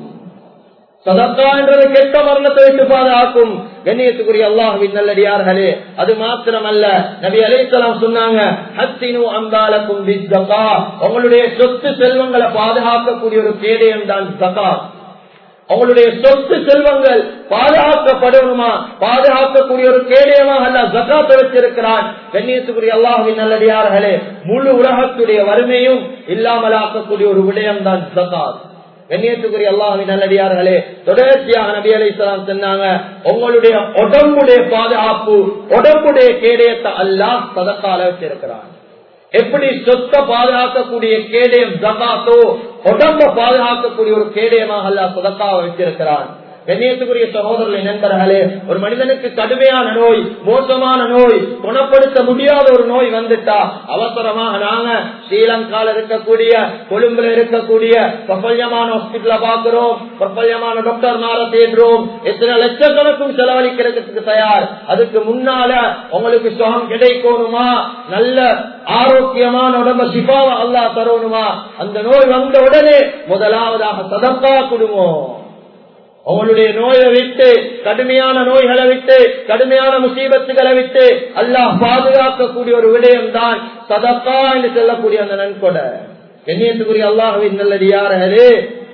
சதக்கா என்றது கெட்ட மரணத்தை விட்டு பாதுகாக்கும். கண்ணியத்துக்குரிய அல்லாஹ்வின் நல்லடியார்களே, அது மாத்திரமல்ல, நபி அலைஹிஸ்ஸலாம் சொன்னாங்க, ஹஸ்ஸினு அம்வாலக்கும் பிஸ்ஸகா, உங்களுடைய சொத்து செல்வங்களை பாதுகாக்கக்கூடிய ஒரு கேடயம் தான் ஸகாத். உங்களுடைய சொத்து செல்வங்கள் பாதுகாக்கப்படணுமா, பாதுகாக்கக்கூடிய ஒரு கேடயமாக அல்லாஹ் ஸகாத்தை வச்சிருக்கிறான். கண்ணியத்துக்குரிய அல்லாஹ்வின் நல்லடியார்களே, முழு உலகத்துடைய வறுமையும் இல்லாமலாக்கக்கூடிய ஒரு விடயம் தான் ஸகாத். கண்ணியத்துக்குரிய அல்லாஹ்வின் நல்லடியார்களே, தொடர்ச்சியாக நபி அலைஹிஸ்ஸலாம் சொன்னாங்க, உங்களுடைய உடம்புடைய பாதுகாப்பு, உடம்புடைய கேடயத்தை அல்லாஹ் சதக்கால வச்சிருக்கிறான். எப்படி சொத்தை பாதுகாக்கக்கூடிய கேடயம் ஸகாத்தோ, உடம்பை பாதுகாக்கக்கூடிய ஒரு கேடயமாக அல்லாஹ் சதக்காவை வச்சிருக்கிறான். கண்ணியத்துக்குரிய சகோதரர்களே, நண்பர்களே, ஒரு மனிதனுக்கு கடுமையான நோய், மோசமான நோய், குணப்படுத்த முடியாத ஒரு நோய் வந்துட்டா அவசரமாக நாங்க ஸ்ரீலங்கால இருக்கக்கூடிய, கொழும்புல இருக்கக்கூடிய பிரபல்யமான ஹாஸ்பிட்டல பாக்குறோம், பிரபல்யமான டாக்டர் மாற தேடுறோம், எத்தனை லட்சக்கணக்கும் செலவழிக்கிறதுக்கு தயார். அதுக்கு முன்னால உங்களுக்கு சுகம் கிடைக்கணுமா, நல்ல ஆரோக்கியமான உடம்ப சிபாவை அல்லாஹ் தரணுமா, அந்த நோய் வந்த உடனே முதலாவதாக சதக்கா கொடுவோம். அவங்களுடைய நோயை விட்டு, கடுமையான நோய்களை விட்டு, கடுமையான முசீபத்துகளை விட்டு அல்லாஹ் பாதுகாக்கக்கூடிய ஒரு விடயம் தான் சதக்கா என்று சொல்லக்கூடிய அந்த நன்கொடை. கண்ணியத்துக்குரிய அல்லாஹ்வின் நல்லடியார்களே,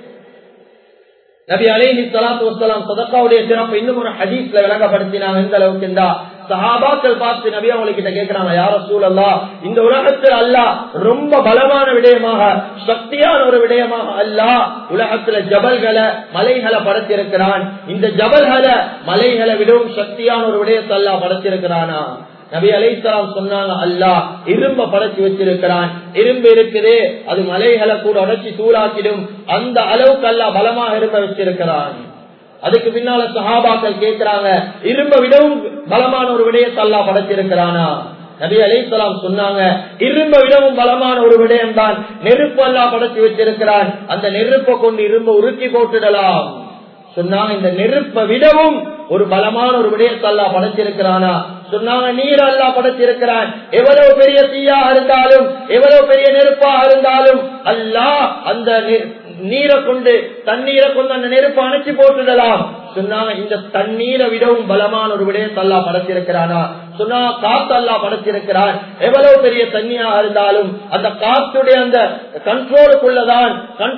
நபி அலைஹிஸ்ஸலாத்து வஸ்ஸலாம் சதக்காவுடைய சிறப்பு இன்னும் ஒரு ஹதீஸ்ல விளங்கப்படுத்தினாங்க. எந்த அளவுக்கு என்றா, சஹாபாக்கள் பார்த்து நபி அவங்ககிட்ட கேட்கிறாங்க, யா ரசூலல்லாஹ், இந்த உலகத்தில் அல்லாஹ் ரொம்ப பலமான விடயமாக, சக்தியான ஒரு விடயமாக அல்லாஹ் உலகத்துல ஜபல்களை, மலைகளை படைத்திருக்கிறான். இந்த ஜபல்களை, மலைகளை விடவும் சக்தியான ஒரு விடயத்தை அல்லாஹ் படைத்திருக்கிறானா? நபி அலைஹிஸ்ஸலாம் சொன்னாங்க, அல்லாஹ் இரும்ப படைச்சு வச்சிருக்கிறான். இரும்பு இருக்குதே, அது மலைகளை கூட உடைச்சி தூளாக்கிடும். அந்த அளவுக்கு அல்லாஹ் பலமாக இரும்ப வச்சிருக்கிறான். அதுக்கு பின்னால சஹாபாக்கள் கேட்கிறாங்க, இரும்ப விடவும் பலமான ஒரு விடயத்தை அல்லாஹ் படைச்சிருக்கிறானா? நபி அலைஹிஸ்ஸலாம் சொன்னாங்க, இரும்ப விடவும் பலமான ஒரு விடயம் தான் நெருப்பு அல்லாஹ் படைச்சு வச்சிருக்கிறான். அந்த நெருப்பை கொண்டு இரும்ப உருக்கி போட்டுடலாம் சொன்னாங்க. இந்த நெருப்பை விடவும் ஒரு பலமான ஒரு விடயத்தை அல்லாஹ் படைச்சிருக்கிறானா? சொன்னாங்க நீர் அல்லாஹ் படைத்திருக்கிறான். எவ்வளவு பெரிய தீயாக இருந்தாலும் எவ்வளவு பெரிய நெருப்பாக இருந்தாலும் அல்லாஹ் அந்த நீரை கொண்டு தண்ணீரை கொண்டு அந்த நெருப்பை அணைச்சி போட்டுடலாம். சொன்னாங்க இந்த தண்ணீரை விடவும் பலமான ஒரு விடயத்தை அல்லாஹ் படைத்திருக்கிறானா? சொன்னா காத்து அல்லாஹ் படைத்திருக்கிறான். எவ்வளவு பெரிய தண்ணியாக இருந்தாலும் அந்த காத்துடைய அந்த கண்ட்ரோலுக்குள்ளதான்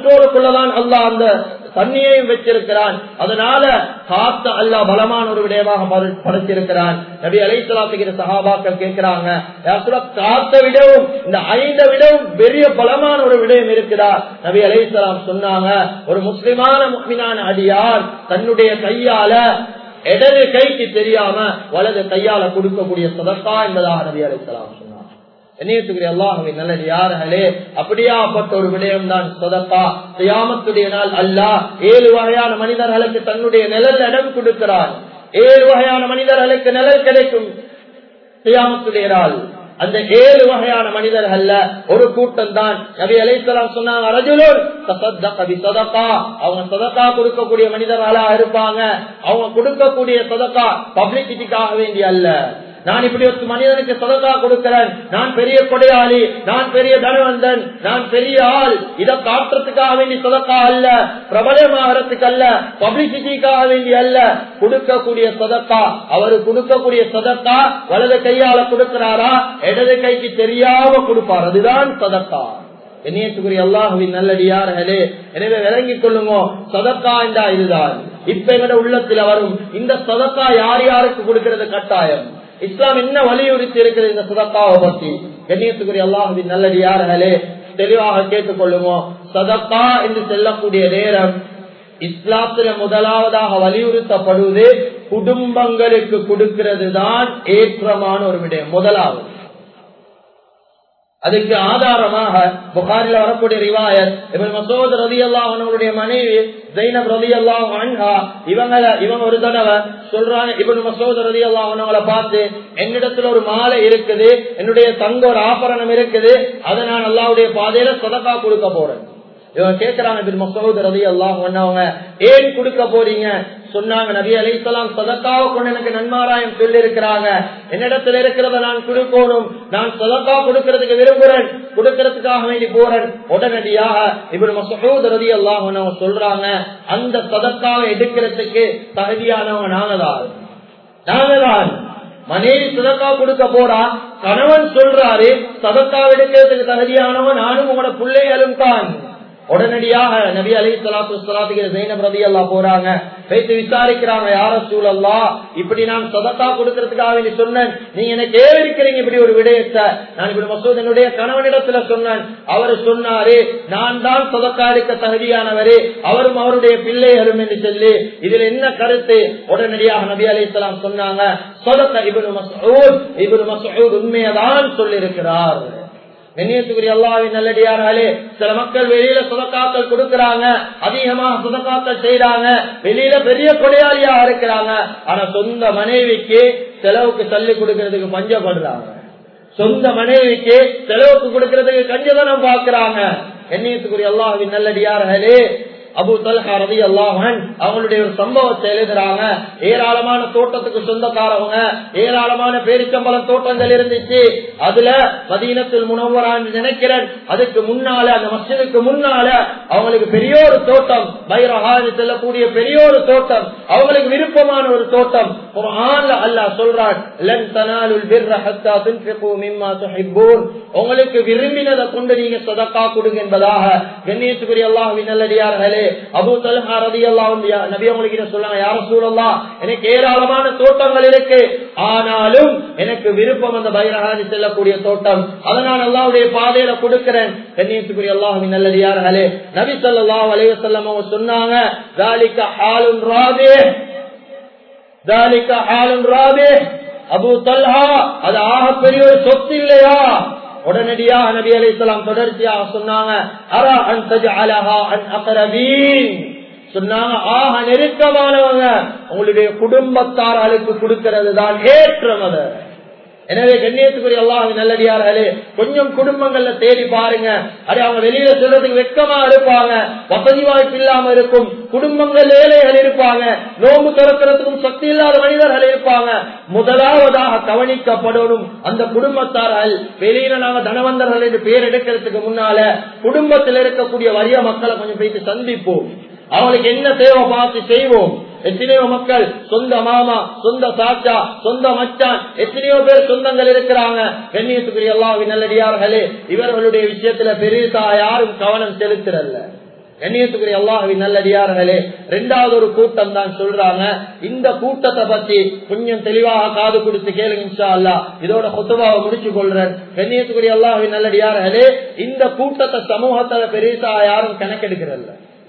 அல்லாஹ் அந்த தண்ணியையும் வச்சிருக்கிறான். அதனால காத்து அல்லாஹ் பலமான ஒரு விடயமாக படைத்திருக்கிறான். நபி அலைஹிஸ்ஸலாத்துக்கு சஹாபாக்கள் கேட்கிறாங்க, காத்தை விடவும் இந்த 5 விடவும் பெரிய பலமான ஒரு விடயம் இருக்குதா? நபி அலைஹிஸ்ஸலாம் சொன்னாங்க, ஒரு முஸ்லிமான முஃமினான அடியார் தன்னுடைய கையால இடது கைக்கு தெரியாம வலது கையால கொடுக்கக்கூடிய சதக்கா என்பதாக நபி அலைஹிஸ்ஸலாம் சொன்னாங்க. அல்லாஹ்வின் நல்லடியார்களே, அப்படியாப்பட்ட ஒரு விடயம் தான் சதக்கா. கியாமத்துடைய நாள் அல்லாஹ் 7 வகையான மனிதர்களுக்கு தன்னுடைய நிழல் இடம் கொடுக்கிறார். 7 வகையான மனிதர்களுக்கு நிழல் கிடைக்கும் கியாமத்துடைய நாள். அந்த 7 வகையான மனிதர்கள்ல ஒரு கூட்டம் தான் நபி அலைஹிஸ்ஸலாம் சொன்னாங்க, ரஜுலுன் தஸத்தக பிஸதகா. அவங்க சதகா கொடுக்கக்கூடிய மனிதர்களா இருப்பாங்க. அவங்க கொடுக்கக்கூடிய சதகா பப்ளிசிட்டிக்காக வேண்டிய அல்ல. நான் இப்படி ஒரு மனிதனுக்கு சதகா கொடுக்கிறேன், நான் பெரிய கொடையாளி, நான் பெரிய தனவந்தன், நான் பெரிய ஆள், இதை காட்டுறதுக்காக வேண்டிய சதகா அல்ல, பிரபலமாகறதுக்கு அல்ல, பப்ளிசிட்டிக்காக வேண்டிய அல்ல. கொடுக்கக்கூடிய சதகா, அவரு கொடுக்கக்கூடிய சதகா வலது கையால கொடுக்கிறாரா இடது கைக்கு தெரியாம கொடுப்பார், அதுதான் சதகா. என்னையத்துக்குரிய அல்லாஹ்வின் நல்லடியார்களே, எனவே விளங்கிக் கொள்ளுங்க, சதகா என்றா இதுதான். இப்ப எங்கட உள்ளத்துல வரும் இந்த சதகா யார் யாருக்கு கொடுக்கிறது கட்டாயம், இஸ்லாம் என்ன வலியுறுத்தி இருக்கிறது இந்த சதக்காவை பத்தி? கண்ணியத்துக்குரிய அல்லாஹ்வின் நல்லடியார்களே, தெளிவாக கேட்டுக் கொள்ளுங்க. சதக்கா என்று செல்லக்கூடிய நேரம் இஸ்லாத்துல முதலாவதாக வலியுறுத்தப்படுவது குடும்பங்களுக்கு கொடுக்கிறது தான் ஏற்றமான ஒரு விடயம். முதலாவது அதுக்கு ஆதாரமாக புகாரில வரக்கூடிய ரிவாயத், இப்னு மஸ்ஊத் ரலியல்லாஹு அன்ஹுடைய மனைவி ஸைனப் ரலியல்லாஹு அன்ஹா இவங்க ஒரு தடவை சொல்றாங்க, இப்னு மஸ்ஊத் ரலியல்லாஹு அன்ஹுவள பார்த்து, என்னிடத்துல ஒரு மாலை இருக்குது, என்னுடைய தங்க ஒரு ஆபரணம் இருக்குது, அதை நான் அல்லாஹ்வுடைய பாதையில சதகா கொடுக்க போறேன். இவங்க கேட்கிறாங்க, இப்னு மஸ்ஊத் ரலியல்லாஹு அன்ஹு ஏன் கொடுக்க போறீங்க? சொன்னாங்க, நபி அலைஹிஸ்ஸலாம் சதகாவை கொண்டு எனக்கு நன்மாராயம் சொல்லி இருக்கிறாங்க, என்னிடத்துல இருக்கிறத நான் கொடுக்கணும், நான் சதகா கொடுக்கிறதுக்கு விரும்புறேன், கொடுக்கிறதுக்காக வேண்டி போறேன். உடனடியாக இப்னு மஸ்ஊத் ரலியல்லாஹு அன்ஹு சொல்றாங்க, அந்த சதகாவை எடுக்கிறதுக்கு தகுதியானவங்க நாங்கதான். மனைவி சதகா கொடுக்க போறா, கணவன் சொல்றாரு சதகா எடுக்கிறதுக்கு தகுதியானவன் நானும் உங்களோட பிள்ளைகளும் தான். உடனடியாக நபி அலைஹிஸ்ஸலாத்து வஸ்ஸலாத்துக்கு ஸைனப் ரலியல்லாஹு போறாங்க, போயிட்டு விசாரிக்கிறாங்க, யா ரசூலல்லாஹ், இப்படி நான் சதகா கொடுக்கிறதுக்காக வேண்டி சொன்னேன், நீங்க எனக்கு ஏவிருக்கிறீங்க இப்படி ஒரு விடயத்தை. நான் இப்படி மசூத் என்னுடைய கணவனிடத்துல சொன்னேன், அவர் சொன்னாரு நான் தான் சதகா எடுக்க தகுதியானவரே, அவரும் அவருடைய பிள்ளைகளும் என்று சொல்லி, இதுல என்ன கருத்து? உடனடியாக நபி அலைஹிஸ்ஸலாம் சொன்னாங்க, ஸதக இப்னு மஸ்ஊத் உண்மையதான் சொல்லி இருக்கிறார். கண்ணியத்துக்குரிய அல்லாஹ்வின் நல்லடியார்களே, சில மக்கள் வெளியில சதகாக்கள் கொடுக்கறாங்க, அதிகமாக சதகாக்கள் செய்யறாங்க, வெளியில பெரிய கொடையாளியா இருக்கிறாங்க, ஆனா சொந்த மனைவிக்கு செலவுக்கு தள்ளி கொடுக்கறதுக்கு பஞ்சப்படுறாங்க, சொந்த மனைவிக்கு செலவுக்கு கொடுக்கறதுக்கு கஞ்சதனம் பாக்குறாங்க. கண்ணியத்துக்குரிய அல்லாஹ்வின் நல்லடியார்களே, அபூ தல்ஹா ரலியல்லாஹு அன்ஹு அவங்களுடைய ஒரு சம்பவத்தை எழுதுறாங்க. ஏராளமான தோட்டத்துக்கு சொந்தக்காரவங்க, ஏராளமான பேரிச்சம்பழம் தோட்டங்கள் இருந்துச்சு. அதுல மதீனத்துல் முனவ்வரான்னு நினைக்கிறேன், அதுக்கு முன்னால அந்த மஸ்ஜிதுக்கு முன்னால அவங்களுக்கு பெரிய ஒரு தோட்டம், பைரஹான்னு செல்லக்கூடிய பெரிய ஒரு தோட்டம், அவங்களுக்கு விருப்பமான ஒரு தோட்டம். குர்ஆன்ல அல்லாஹ் சொல்றான், லன் தனாலுல் பிர்ர ஹத்தா துன்ஃபிகு மிம்மா துஹிப்பூன், உங்களுக்கு விரும்பினதை கொண்டு நீங்க சதகா கொடுங்க என்பதாக. கண்ணியத்துக்குரிய அல்லாஹ்வின் நல்லடியார்களே, அபூ தல்ஹா ரலியல்லாஹு அன்ஹு நபி அவங்களுக்கு சொன்னாங்க, யா ரசூலல்லாஹ், எனக்கு ஏராளமான தோட்டங்கள் இருக்கு, ஆனாலும் எனக்கு விருப்பம் அந்த பைரஹானி செல்லக்கூடிய தோட்டம், அதனால அல்லாஹ்வுடைய பாதையில கொடுக்கிறேன். கண்ணியத்துக்குரிய அல்லாஹ்வின் நல்லடியார்களே, நபி ஸல்லல்லாஹு அலைஹி வஸல்லம் அவங்க சொன்னாங்க, ذلك حال رابح ذلك حال رابح, அபூ தல்ஹா அது ஆக பெரிய ஒரு சொத்து இல்லையா? உடனடியாக நபி அலைஹிஸ்ஸலாம் தொடர்ச்சியாக சொன்னாங்க, அரா அன் தஜஅலஹா அன் அக்ரபீன், சொன்னாங்க ஆக நெருக்கமானவங்க உங்களுடைய குடும்பத்தார்களுக்கு கொடுக்கிறது தான் ஏற்றம். எனவே கண்ணியத்துக்குரிய அல்லாஹ்வின் நல்லடியார்களே, கொஞ்சம் குடும்பங்கள்ல தேடி பாருங்க. அது அவங்க வெளியில சொல்றதுக்கு வெட்கமா இருப்பாங்க, வசதி வாய்ப்பு இல்லாம இருக்கும், குடும்பங்கள் ஏழைகள் இருப்பாங்க, நோம்பு திறக்கிறதுக்கும் சக்தி இல்லாத மனிதர்கள் இருப்பாங்க. முதலாவதாக கவனிக்கப்படணும் அந்த குடும்பத்தார்கள். வெளியில நாங்க தனவந்தர்கள் என்று பேர் எடுக்கிறதுக்கு முன்னால குடும்பத்தில் இருக்கக்கூடிய வறிய மக்களை கொஞ்சம் போயிட்டு சந்திப்போம். அவங்களுக்கு என்ன தேவை பார்த்து செய்வோம். எத்தனையோ மக்கள் சொந்த மாமா, சொந்த சாச்சா, சொந்த மச்சான், எத்தனையோ பேர் சொந்தங்கள் இருக்கிறாங்க. கண்ணியத்துக்குரிய அல்லாஹ்வின் நல்லடியார்களே, இவர்களுடைய விஷயத்துல பெருசா யாரும் கவனம் செலுத்துறல்ல. கண்ணியத்துக்குரிய அல்லாஹ்வின் நல்லடியார்களே, இரண்டாவது ஒரு கூட்டம் தான் சொல்றாங்க. இந்த கூட்டத்தை பத்தி கொஞ்சம் தெளிவாக காது கொடுத்து கேளுங்க இன்ஷா அல்லாஹ். இதோட குத்துபாவை முடிச்சு கொள்றேன். கண்ணியத்துக்குரிய அல்லாஹ்வின் நல்லடியார்களே, இந்த கூட்டத்தை சமூகத்துல பெருசா யாரும் கணக்கெடுக்கிறல்ல.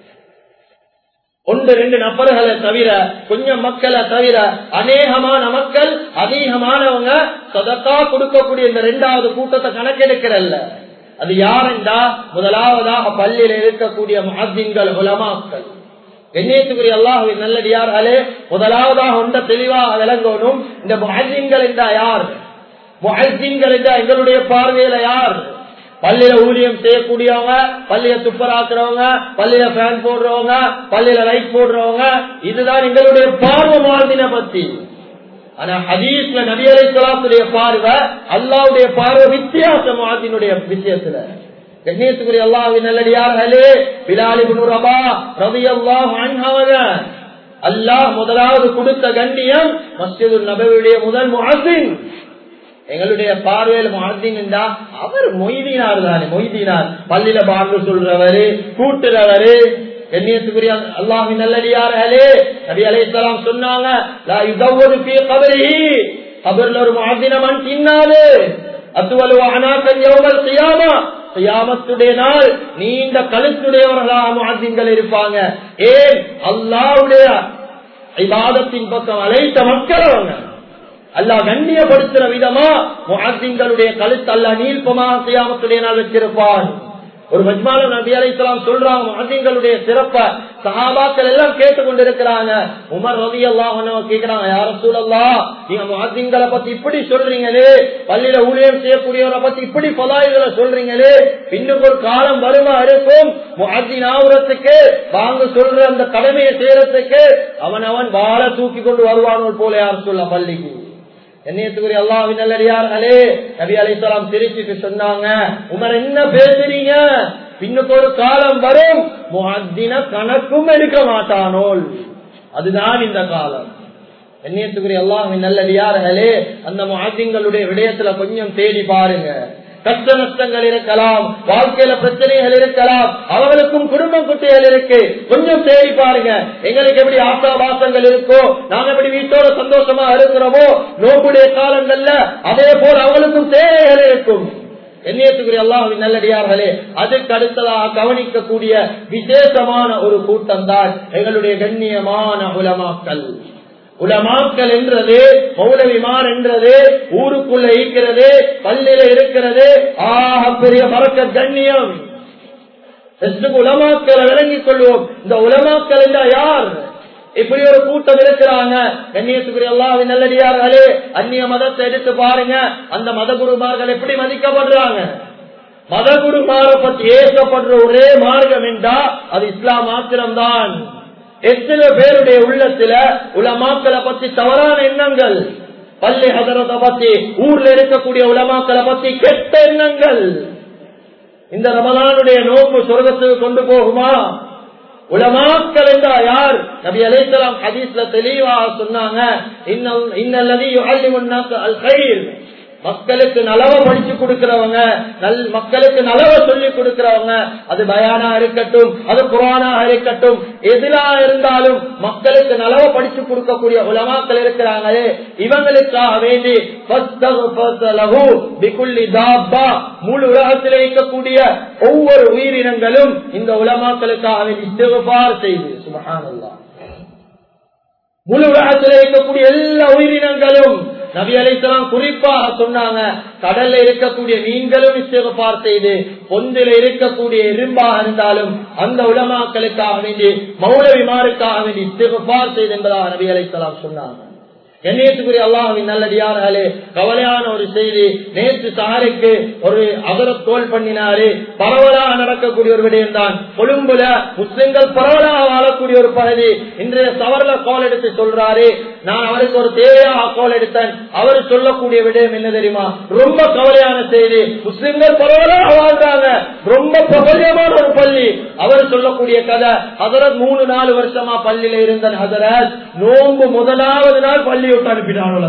1-2 நபர்களை தவிர, கொஞ்சம் மக்களை தவிர அநேகமான மக்கள், அதிகமானவங்க சதக்கா கொடுக்கக்கூடிய இந்த 2வது கூட்டத்தை கணக்கெடுக்கிறல்ல. அது யாரென்றா, முதலாவதாக பள்ளியில் இருக்கக்கூடிய முஅத்தின்கள், உலமாக்கள். கண்ணியத்துக்குரிய அல்லாஹ்வின் நல்லடியார்களே, முதலாவதாக ஒன்றை தெளிவாக விளங்கணும். இந்த முஅத்தின்கள் என்றா யார்? முஅத்தின்கள் என்றா எங்களுடைய பார்வையில யார்? பள்ளியில ஊழியம் செய்யக்கூடியவங்க, பள்ளியில துப்பராக்குறவங்க, பள்ளியில ஃபேன் போடுறவங்க, பள்ளியில லைட் போடுறவங்க, இதுதான் எங்களுடைய பார்வை முஅத்தினை பத்தி. ஆனா ஹதீஸ்ல நபி அலைஹிஸ்ஸலாத்துடைய பார்வை, அல்லாஹ்வுடைய பார்வை வித்தியாசம் முஅத்தினுடைய விஷயத்துல. கண்ணியத்துக்குரிய அல்லாஹ்வின் நல்லடியார்களே, பிலால் இப்னு ரபாஹ் ரலியல்லாஹு அன்ஹு அல்லாஹ் முதலாவது கொடுத்த கண்ணியம் மஸ்ஜிதுன் நபவியுடைய முதல் முஅத்தின். எங்களுடைய பார்வையில் முஅத்தின் என்றா அவர் மொய்தீனார் தானே, மொய்தீனார் பள்ளியில பாங்கு சொல்றவரு, கூட்டுறவரு. கண்ணியத்துக்குரிய அல்லாஹ்வின் நல்லடியார்களே, நபி அலைஹிஸ்ஸலாம் சொன்னாங்க, லா யுதவ்வது ஃபீ கபரிஹி, கபர்ல ஒரு முஅத்தின மன் தின்னாது அத்வலு அனாகன் யௌமல் கியாமா, கியாமத்துடைய நாள் நீண்ட கழுத்துடையவர்களாக முஅத்தின்கள் இருப்பாங்க. ஏன்? அல்லாஹ்வுடைய இபாதத்தின் பக்கம் அழைத்த மக்கள் அவங்க. அல்லாஹ் கண்ணியப்படுத்துற விதமா முஅத்தின்களுடைய கழுத்து அல்லாஹ் நீல்பமாக கியாமத்துடைய நாள் வச்சிருப்பான். ஒரு மஜ்மால நபி அலைஹிஸ்ஸலாம் சொல்றாங்க முஅத்தின்களுடைய சிறப்பை. சஹாபாக்கள் எல்லாம் கேட்டுக்கொண்டிருக்கிறாங்க. உமர் ரலியல்லாஹு அன்ஹு கேக்குறாங்க, யா ரசூலல்லாஹ், நீங்க முஅத்தின்களை பத்தி இப்படி சொல்றீங்களே, பள்ளியில ஊழியம் செய்யக்கூடியவரை பத்தி இப்படி ஃபலாயில்களை சொல்றீங்களே, இன்னும் ஒரு காலம் வருமா இருக்கும் முஅத்தின் ஆவுறதுக்கு, வாங்க சொல்ற அந்த கடமையை செய்யறதுக்கு அவன் வாளை தூக்கி கொண்டு வருவானோல் போல யா ரசூலல்லாஹ் பள்ளிக்கு. கண்ணியத்துக்குரிய அல்லாஹ்வின் நல்லடியார்களே, நபி அலைஹிஸ்ஸலாம் சிரிச்சிட்டு சொன்னாங்க, உமர் என்ன பேசுறீங்க? பின்னுக்கு ஒரு காலம் வரும் முஅத்தின கணக்கும் எடுக்க மாட்டானோல், அதுதான் இந்த காலம். கண்ணியத்துக்குரிய அல்லாஹ்வின் நல்லடியார்களே, அந்த முஅத்தின்களுடைய விடயத்துல கொஞ்சம் தேடி பாருங்க. கஷ்ட நஷ்டங்கள் இருக்கலாம், வாழ்க்கையில பிரச்சனைகள் இருக்கலாம், அவர்களுக்கும் குடும்பம் குட்டிகள் இருக்கு. கொஞ்சம் தேடி பாருங்க. எங்களுக்கு எப்படி ஆசாபாசங்கள் இருக்கோ, நாங்க எப்படி வீட்டோட சந்தோஷமா இருக்கிறோமோ, நோம்புடைய காலங்கள்ல அதே போல அவங்களுக்கும் தேவைகள் இருக்கும். கண்ணியத்துக்குரிய அல்லாஹ்வின் நல்லடியார்களே, அதுக்கு அடுத்ததாக கவனிக்கக்கூடிய விசேஷமான ஒரு கூட்டம் தான் எங்களுடைய கண்ணியமான உலமாக்கள். உலமாக்கள் என்றது, மௌலவிமார் என்றது ஊருக்குள்ள இருக்கிறது, பள்ளியில இருக்கிறது, ஆக பெரிய பரக்கத் கண்ணியம். உலமாக்களை விளங்கிக் கொள்வோம். இந்த உலமாக்கள் என்றா யார்? இப்படி ஒரு கூட்டம் இருக்கிறாங்க. கண்ணியத்துக்குரிய அல்லாஹ்வின் நல்லடியார்களே, அந்நிய மதத்தை எடுத்து பாருங்க. அந்த மத குருமார்கள் எப்படி மதிக்கப்படுறாங்க? மத குருமாரை பற்றி ஏசப்படுற ஒரே மார்க்கம் என்றா அது இஸ்லாம் மாத்திரம்தான். எத்தனை பேருடைய உள்ளத்துல உலமாக்களை பத்தி தவறான எண்ணங்கள், பள்ளி ஹதரத்தை பத்தி, ஊர்ல இருக்கக்கூடிய உலமாக்களை பத்தி கெட்ட எண்ணங்கள். இந்த ரமலானுடைய நோன்பு சொர்க்கத்துக்கு கொண்டு போகுமா? உலமாக்கள் என்றா யார்? நபி அலைஹிஸ்ஸலாம் ஹதீஸ்ல தெளிவாக சொன்னாங்க, இன்னல்லதீ யுஅல்லிமுன் நாஸ அல் கைர், மக்களுக்கு நலவ படிச்சு கொடுக்கிறவங்க, மக்களுக்கு நலவ சொல்லி கொடுக்கிறவங்க, அது பயானா இருக்கட்டும், அது குர்ஆனாக இருக்கட்டும், எதிலா இருந்தாலும் மக்களுக்கு நலவ படிச்சு கொடுக்கக்கூடிய உலமாக்கள் இருக்கிறாங்களே, இவங்களுக்காக வேண்டி முழு உலகத்தில் இருக்கக்கூடிய ஒவ்வொரு உயிரினங்களும் இந்த உலமாக்களுக்காக வேண்டி இஸ்திக்ஃபார் செய்து, சுப்ஹானல்லாஹ், முழு உலகத்தில் இருக்கக்கூடிய எல்லா உயிரினங்களும் நபி அலைஹிஸ்ஸலாம் குறிப்பாக சொன்னாங்க, கடல்ல இருக்கக்கூடிய மீன்களும் இஸ்திக்ஃபார் செய்து, பொந்தில இருக்கக்கூடிய எறும்பாக இருந்தாலும் அந்த உலமாக்களுக்காக வேண்டி, மௌலவிமாருக்காக வேண்டி இஸ்திக்ஃபார் செய்து என்பதாக நபி அலைஹிஸ்ஸலாம் சொன்னாங்க. கண்ணியத்துக்குரிய அல்லாஹ்வின் நல்லடியார்களே, கவலையான ஒரு செய்தி. நேற்று சாருக்கு ஒரு அகரத் தோல் பண்ணினாரு. பரவலாக நடக்கக்கூடிய ஒரு விடயம் தான். கொழும்புல முஸ்லிம்கள் பரவலாக வாழக்கூடிய ஒரு பகுதி. இன்றைய சவர்ல கோல் எடுத்து சொல்றாரு. நான் அவருக்கு ஒரு தேவையாக கோல் எடுத்தேன். அவர் சொல்லக்கூடிய விடயம் என்ன தெரியுமா? ரொம்ப கவலையான செய்தி. முஸ்லிம்கள் பரவலாக வாழ்றாங்க, ரொம்ப பிரபல்யமான ஒரு பள்ளி. அவர் சொல்லக்கூடிய கதை, ஹஜரத் 3-4 வருஷமா பள்ளியில இருந்த ஹஜரத் நோன்பு முதலாவது நாள் பள்ளி விட்டு அனுப்பினார்கள்.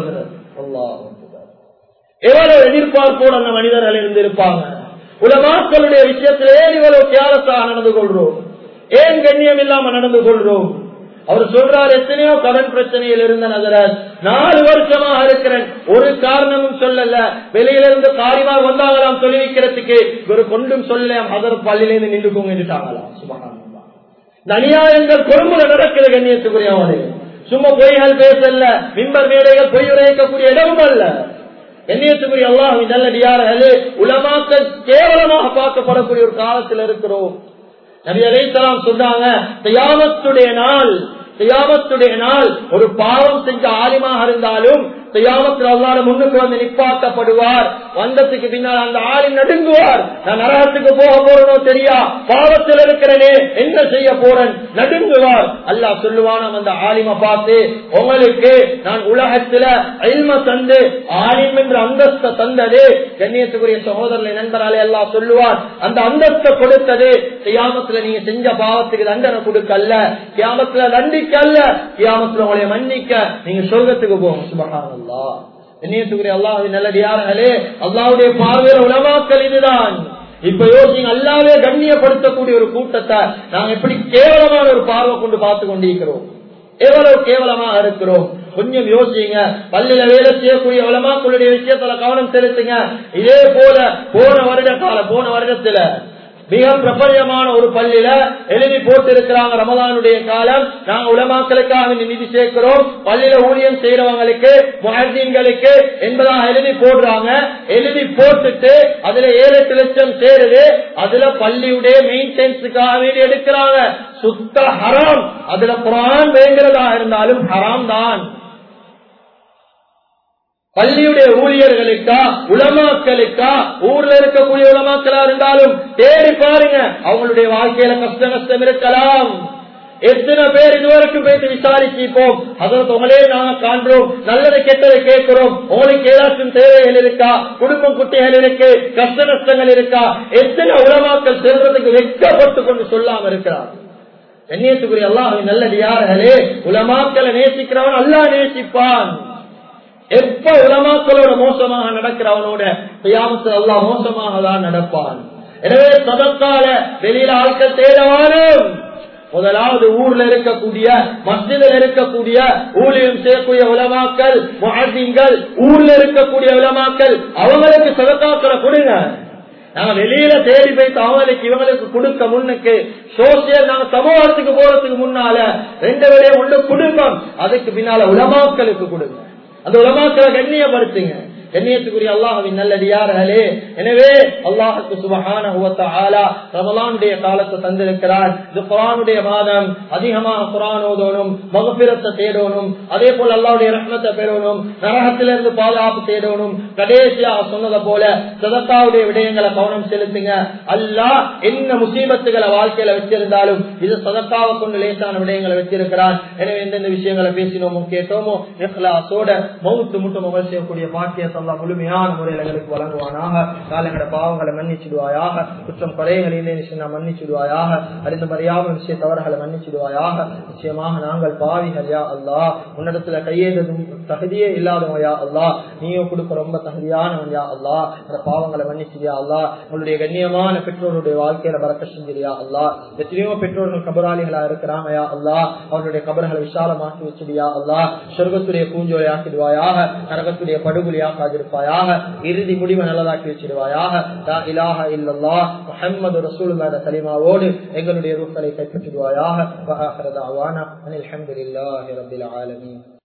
எவ்வளவு எதிர்பார்ப்போடு அந்த மனிதர்கள் இருந்திருப்பாங்க. உலமாக்களுடைய விஷயத்திலே இவ்வளவு கேலத்தாக நடந்து கொள்றோம், ஏன் கண்ணியம் இல்லாம நடந்து கொள்றோம்? அவர் சொல்றார், எத்தனையோ கடன் பிரச்சனையில் இருந்த ஹஜரத் 4 வருஷமாக இருக்கிறேன், ஒரு காரணமும் சொல்லல. வெளியிலிருந்து காரிமார் வந்தாங்களாம் சொல்லி வைக்கிறதுக்கு, ஒரு கொண்டும் சொல்ல ஹஜரத் பள்ளியிலிருந்து நின்று போங்கட்டாங்களாம். சுபஹானல்லாஹ். அநியாயங்கள் கொழும்புல நடக்கிற கண்ணியத்துக்குரியவனே, சும்மா பொய்கள் பேசல, மிம்பர் மேடைகள் பொய் உரைக்கக்கூடிய இடமும் அல்ல. கண்ணியத்துக்குரிய அல்லாஹ்வின் நல்லடியார்களே, உலமாக்கள் கேவலமாக பார்க்கப்படக்கூடிய ஒரு காலத்தில் இருக்கிறோம். நபி அலைஹிஸ்ஸலாம் சொன்னாங்க, கியாமத்துடைய நாள் ஒரு பாவம் செஞ்ச ஆலிமாக இருந்தாலும் கியாமத்தில் அல்லாஹ் முன்னுக்கு வந்து நிப்பாட்டப்படுவார். வந்ததுக்கு பின்னால் அந்த ஆலிம் நடுங்குவார். நான் நரகத்துக்கு போக போறனோ தெரியா, பாவத்தில் இருக்கிறனே, என்ன செய்ய போறேன், நடுங்குவார். அல்லாஹ் சொல்லுவான் அந்த ஆலிமை பார்த்து, உங்களுக்கு நான் உலகத்துல இல்ம தந்து ஆலிம் என்ற அந்தஸ்தை தந்தது, கண்ணியத்துக்குரிய சகோதரர்களை நண்பராலே அல்லாஹ் சொல்லுவார், அந்த அந்தஸ்தை கொடுத்தது கியாமத்துல நீங்க செஞ்ச பாவத்துக்கு தண்டனை கொடுக்கல்ல, கியாமத்துல தண்டிக்கல்ல, கியாமத்துல உங்களை மன்னிக்க நீங்க சொர்க்கத்துக்கு போகும். சுப்ஹானல்லாஹ். கண்ணியத்துக்குரிய அல்லாஹ்வின் நல்லடியார்களே, அல்லாஹ்வுடைய பார்வையில் உலமாக்கள் இதுதான். இப்ப யோசிங்க, அல்லாஹ்வே கண்ணியப்படுத்தக்கூடிய ஒரு கூட்டத்தை நாங்க எப்படி கேவலமான ஒரு பார்வை கொண்டு பார்த்து கொண்டிருக்கிறோம், எவ்வளவு கேவலமாக இருக்கிறோம். கொஞ்சம் யோசிங்க. பள்ளியில வேலை செய்யக்கூடிய உலமாக்களுடைய விஷயத்துல கவனம் செலுத்துங்க. இதே போல போன வருடத்துல மிக பிரபல்யமான ஒரு பள்ளியில எழுதி போட்டு இருக்கிறாங்க, ரமலானுடைய காலம் நாங்க உலமாக்களுக்காக நிதி சேர்க்கிறோம், பள்ளியில ஊழியம் செய்யறவங்களுக்கு முஹத்தின்களுக்கு என்பதாக எழுதி போடுறாங்க. எழுதி போட்டுட்டு அதுல 7-8 லட்சம் சேருது. அதுல பள்ளியுடைய மெயின்டெனன்ஸுக்காக வேண்டி எடுக்கிறாங்க. சுத்த ஹராம். அதுல குர்ஆன் வேண்டுறதா இருந்தாலும் ஹராம் தான். பள்ளியுடைய ஊழியர்களுக்கா உலமாக்களுக்கா, ஊர்ல இருக்கக்கூடிய உலமாக்களா இருந்தாலும் தேடி பாருங்க, அவங்களுடைய வாழ்க்கையில கஷ்டம் இருக்கலாம். எத்தனை பேர் இதுவரைக்கும் போயிட்டு விசாரிப்போம், அதற்கு உங்களே நாங்க காண்றோம், நல்லதை கெட்டதை கேட்கிறோம், உங்களுக்கு ஏதாச்சும் தேவைகள் இருக்கா, குடும்பம் குட்டிகள் இருக்கு, கஷ்ட நஷ்டங்கள் இருக்கா, எத்தனை உலமாக்கள் செல்றதுக்கு வெட்கப்பட்டு கொண்டு சொல்லாம இருக்கிறார். கண்ணியத்துக்குரிய அல்லாஹ்வின் நல்லடியார்களே, உலமாக்களை நேசிக்கிறவன் அல்லாஹ் நேசிப்பான். எப்ப உலமாக்களோட மோசமாக நடக்கிறவனோட கியாமத்தில் அல்லாஹ் மோசமாக தான் நடப்பான். எனவே சதக்கால வெளியில ஆட்கள் தேடவானும், முதலாவது ஊர்ல இருக்கக்கூடிய மஸ்ஜிதில் இருக்கக்கூடிய ஊழியம் செய்யக்கூடிய உலமாக்கள் முஅத்தின்கள், ஊர்ல இருக்கக்கூடிய உலமாக்கள், அவங்களுக்கு சதக்காக்களை கொடுங்க. நாங்க வெளியில தேடி போயிட்டு அவங்களுக்கு இவங்களுக்கு கொடுக்க முன்னுக்கு சோசியல் நாங்க சமூகத்துக்கு போறதுக்கு முன்னால 2 விடயம் உள்ள குடும்பம், அதுக்கு பின்னால உலமாக்களுக்கு கொடுங்க. அந்த உலமாக்களை கண்ணியப்படுத்துங்க. கண்ணியத்துக்குரிய அல்லாஹ்வின் நல்லடியார்களே, எனவே அல்லாஹ்வுக்கு சுப்ஹானஹு வ தஆலா ரமலானுடைய காலத்தை தந்திருக்கிறார். இது குர்ஆனுடைய மாதம், அதிகமாக குர்ஆன் ஓதணும், மக்ஃபிரத்தை தேடணும், அதே போல அல்லாஹ்வுடைய ரஹ்மத்தை பெறணும், நரகத்திலிருந்து பாதுகாப்பு தேடணும். கடைசியாக சொன்னதை போல சதக்காவுடைய விடயங்களை கவனம் செலுத்துங்க. அல்லாஹ் என்ன முசீபத்துகளை வாழ்க்கையில வச்சிருந்தாலும் இது சதக்காவை கொண்டு லேசான விடயங்களை வச்சிருக்கிறான். எனவே எந்தெந்த விஷயங்களை பேசினோமோ கேட்டோமோ இஹ்லாஸோட மௌத் மட்டும் அமல் செய்யக்கூடிய பாக்கியத்தை அல்லாஹ் முழுமையான முறையில் எங்களுக்கு வழங்குவானாக. காலங்கள பாவங்களை மன்னிச்சிடுவாயாக, குற்றம் குறைகளிலே மன்னிச்சிடுவாயாக, அறிந்து மறியாமல் விஷய தவறுகளை மன்னிச்சிடுவாயாக. நிச்சயமாக நாங்கள் பாவிகள் யா அல்லாஹ், உன்னிடத்துல கையேறதும் தகுதியே இல்லாதவன் யா அல்லாஹ், நீயும் கொடுக்க ரொம்ப தகுதியானவன் யா அல்லாஹ். அந்த பாவங்களை மன்னிச்சிடியா அல்லாஹ். உங்களுடைய கண்ணியமான பெற்றோருடைய வாழ்க்கையில பரக்க செஞ்சிரியா அல்லாஹ். எத்தனையோ பெற்றோர்கள் கபராளிகளா இருக்கிறாங்க யா அல்லாஹ், அவருடைய கபர்களை விசாலமாக்கி வச்சிடியா அல்லாஹ். சொர்க்கத்துடைய பூஞ்சோலை ஆக்கிடுவாயாக, நரகத்துடைய படுகொலியாக இருப்பாயாக, இறுதி முடிவை நல்லதாக்கி வச்சிடுவாயாக. லா இலாஹ இல்லல்லாஹ் முஹம்மது ரசூலுல்லாஹ் கலிமாவோடு எங்களுடைய ரூஹ்களை கைப்பற்றிடுவாயாக. வ ஆகிரு தஅவானா அனில் ஹம்துலில்லாஹி ரப்பில் ஆலமீன்.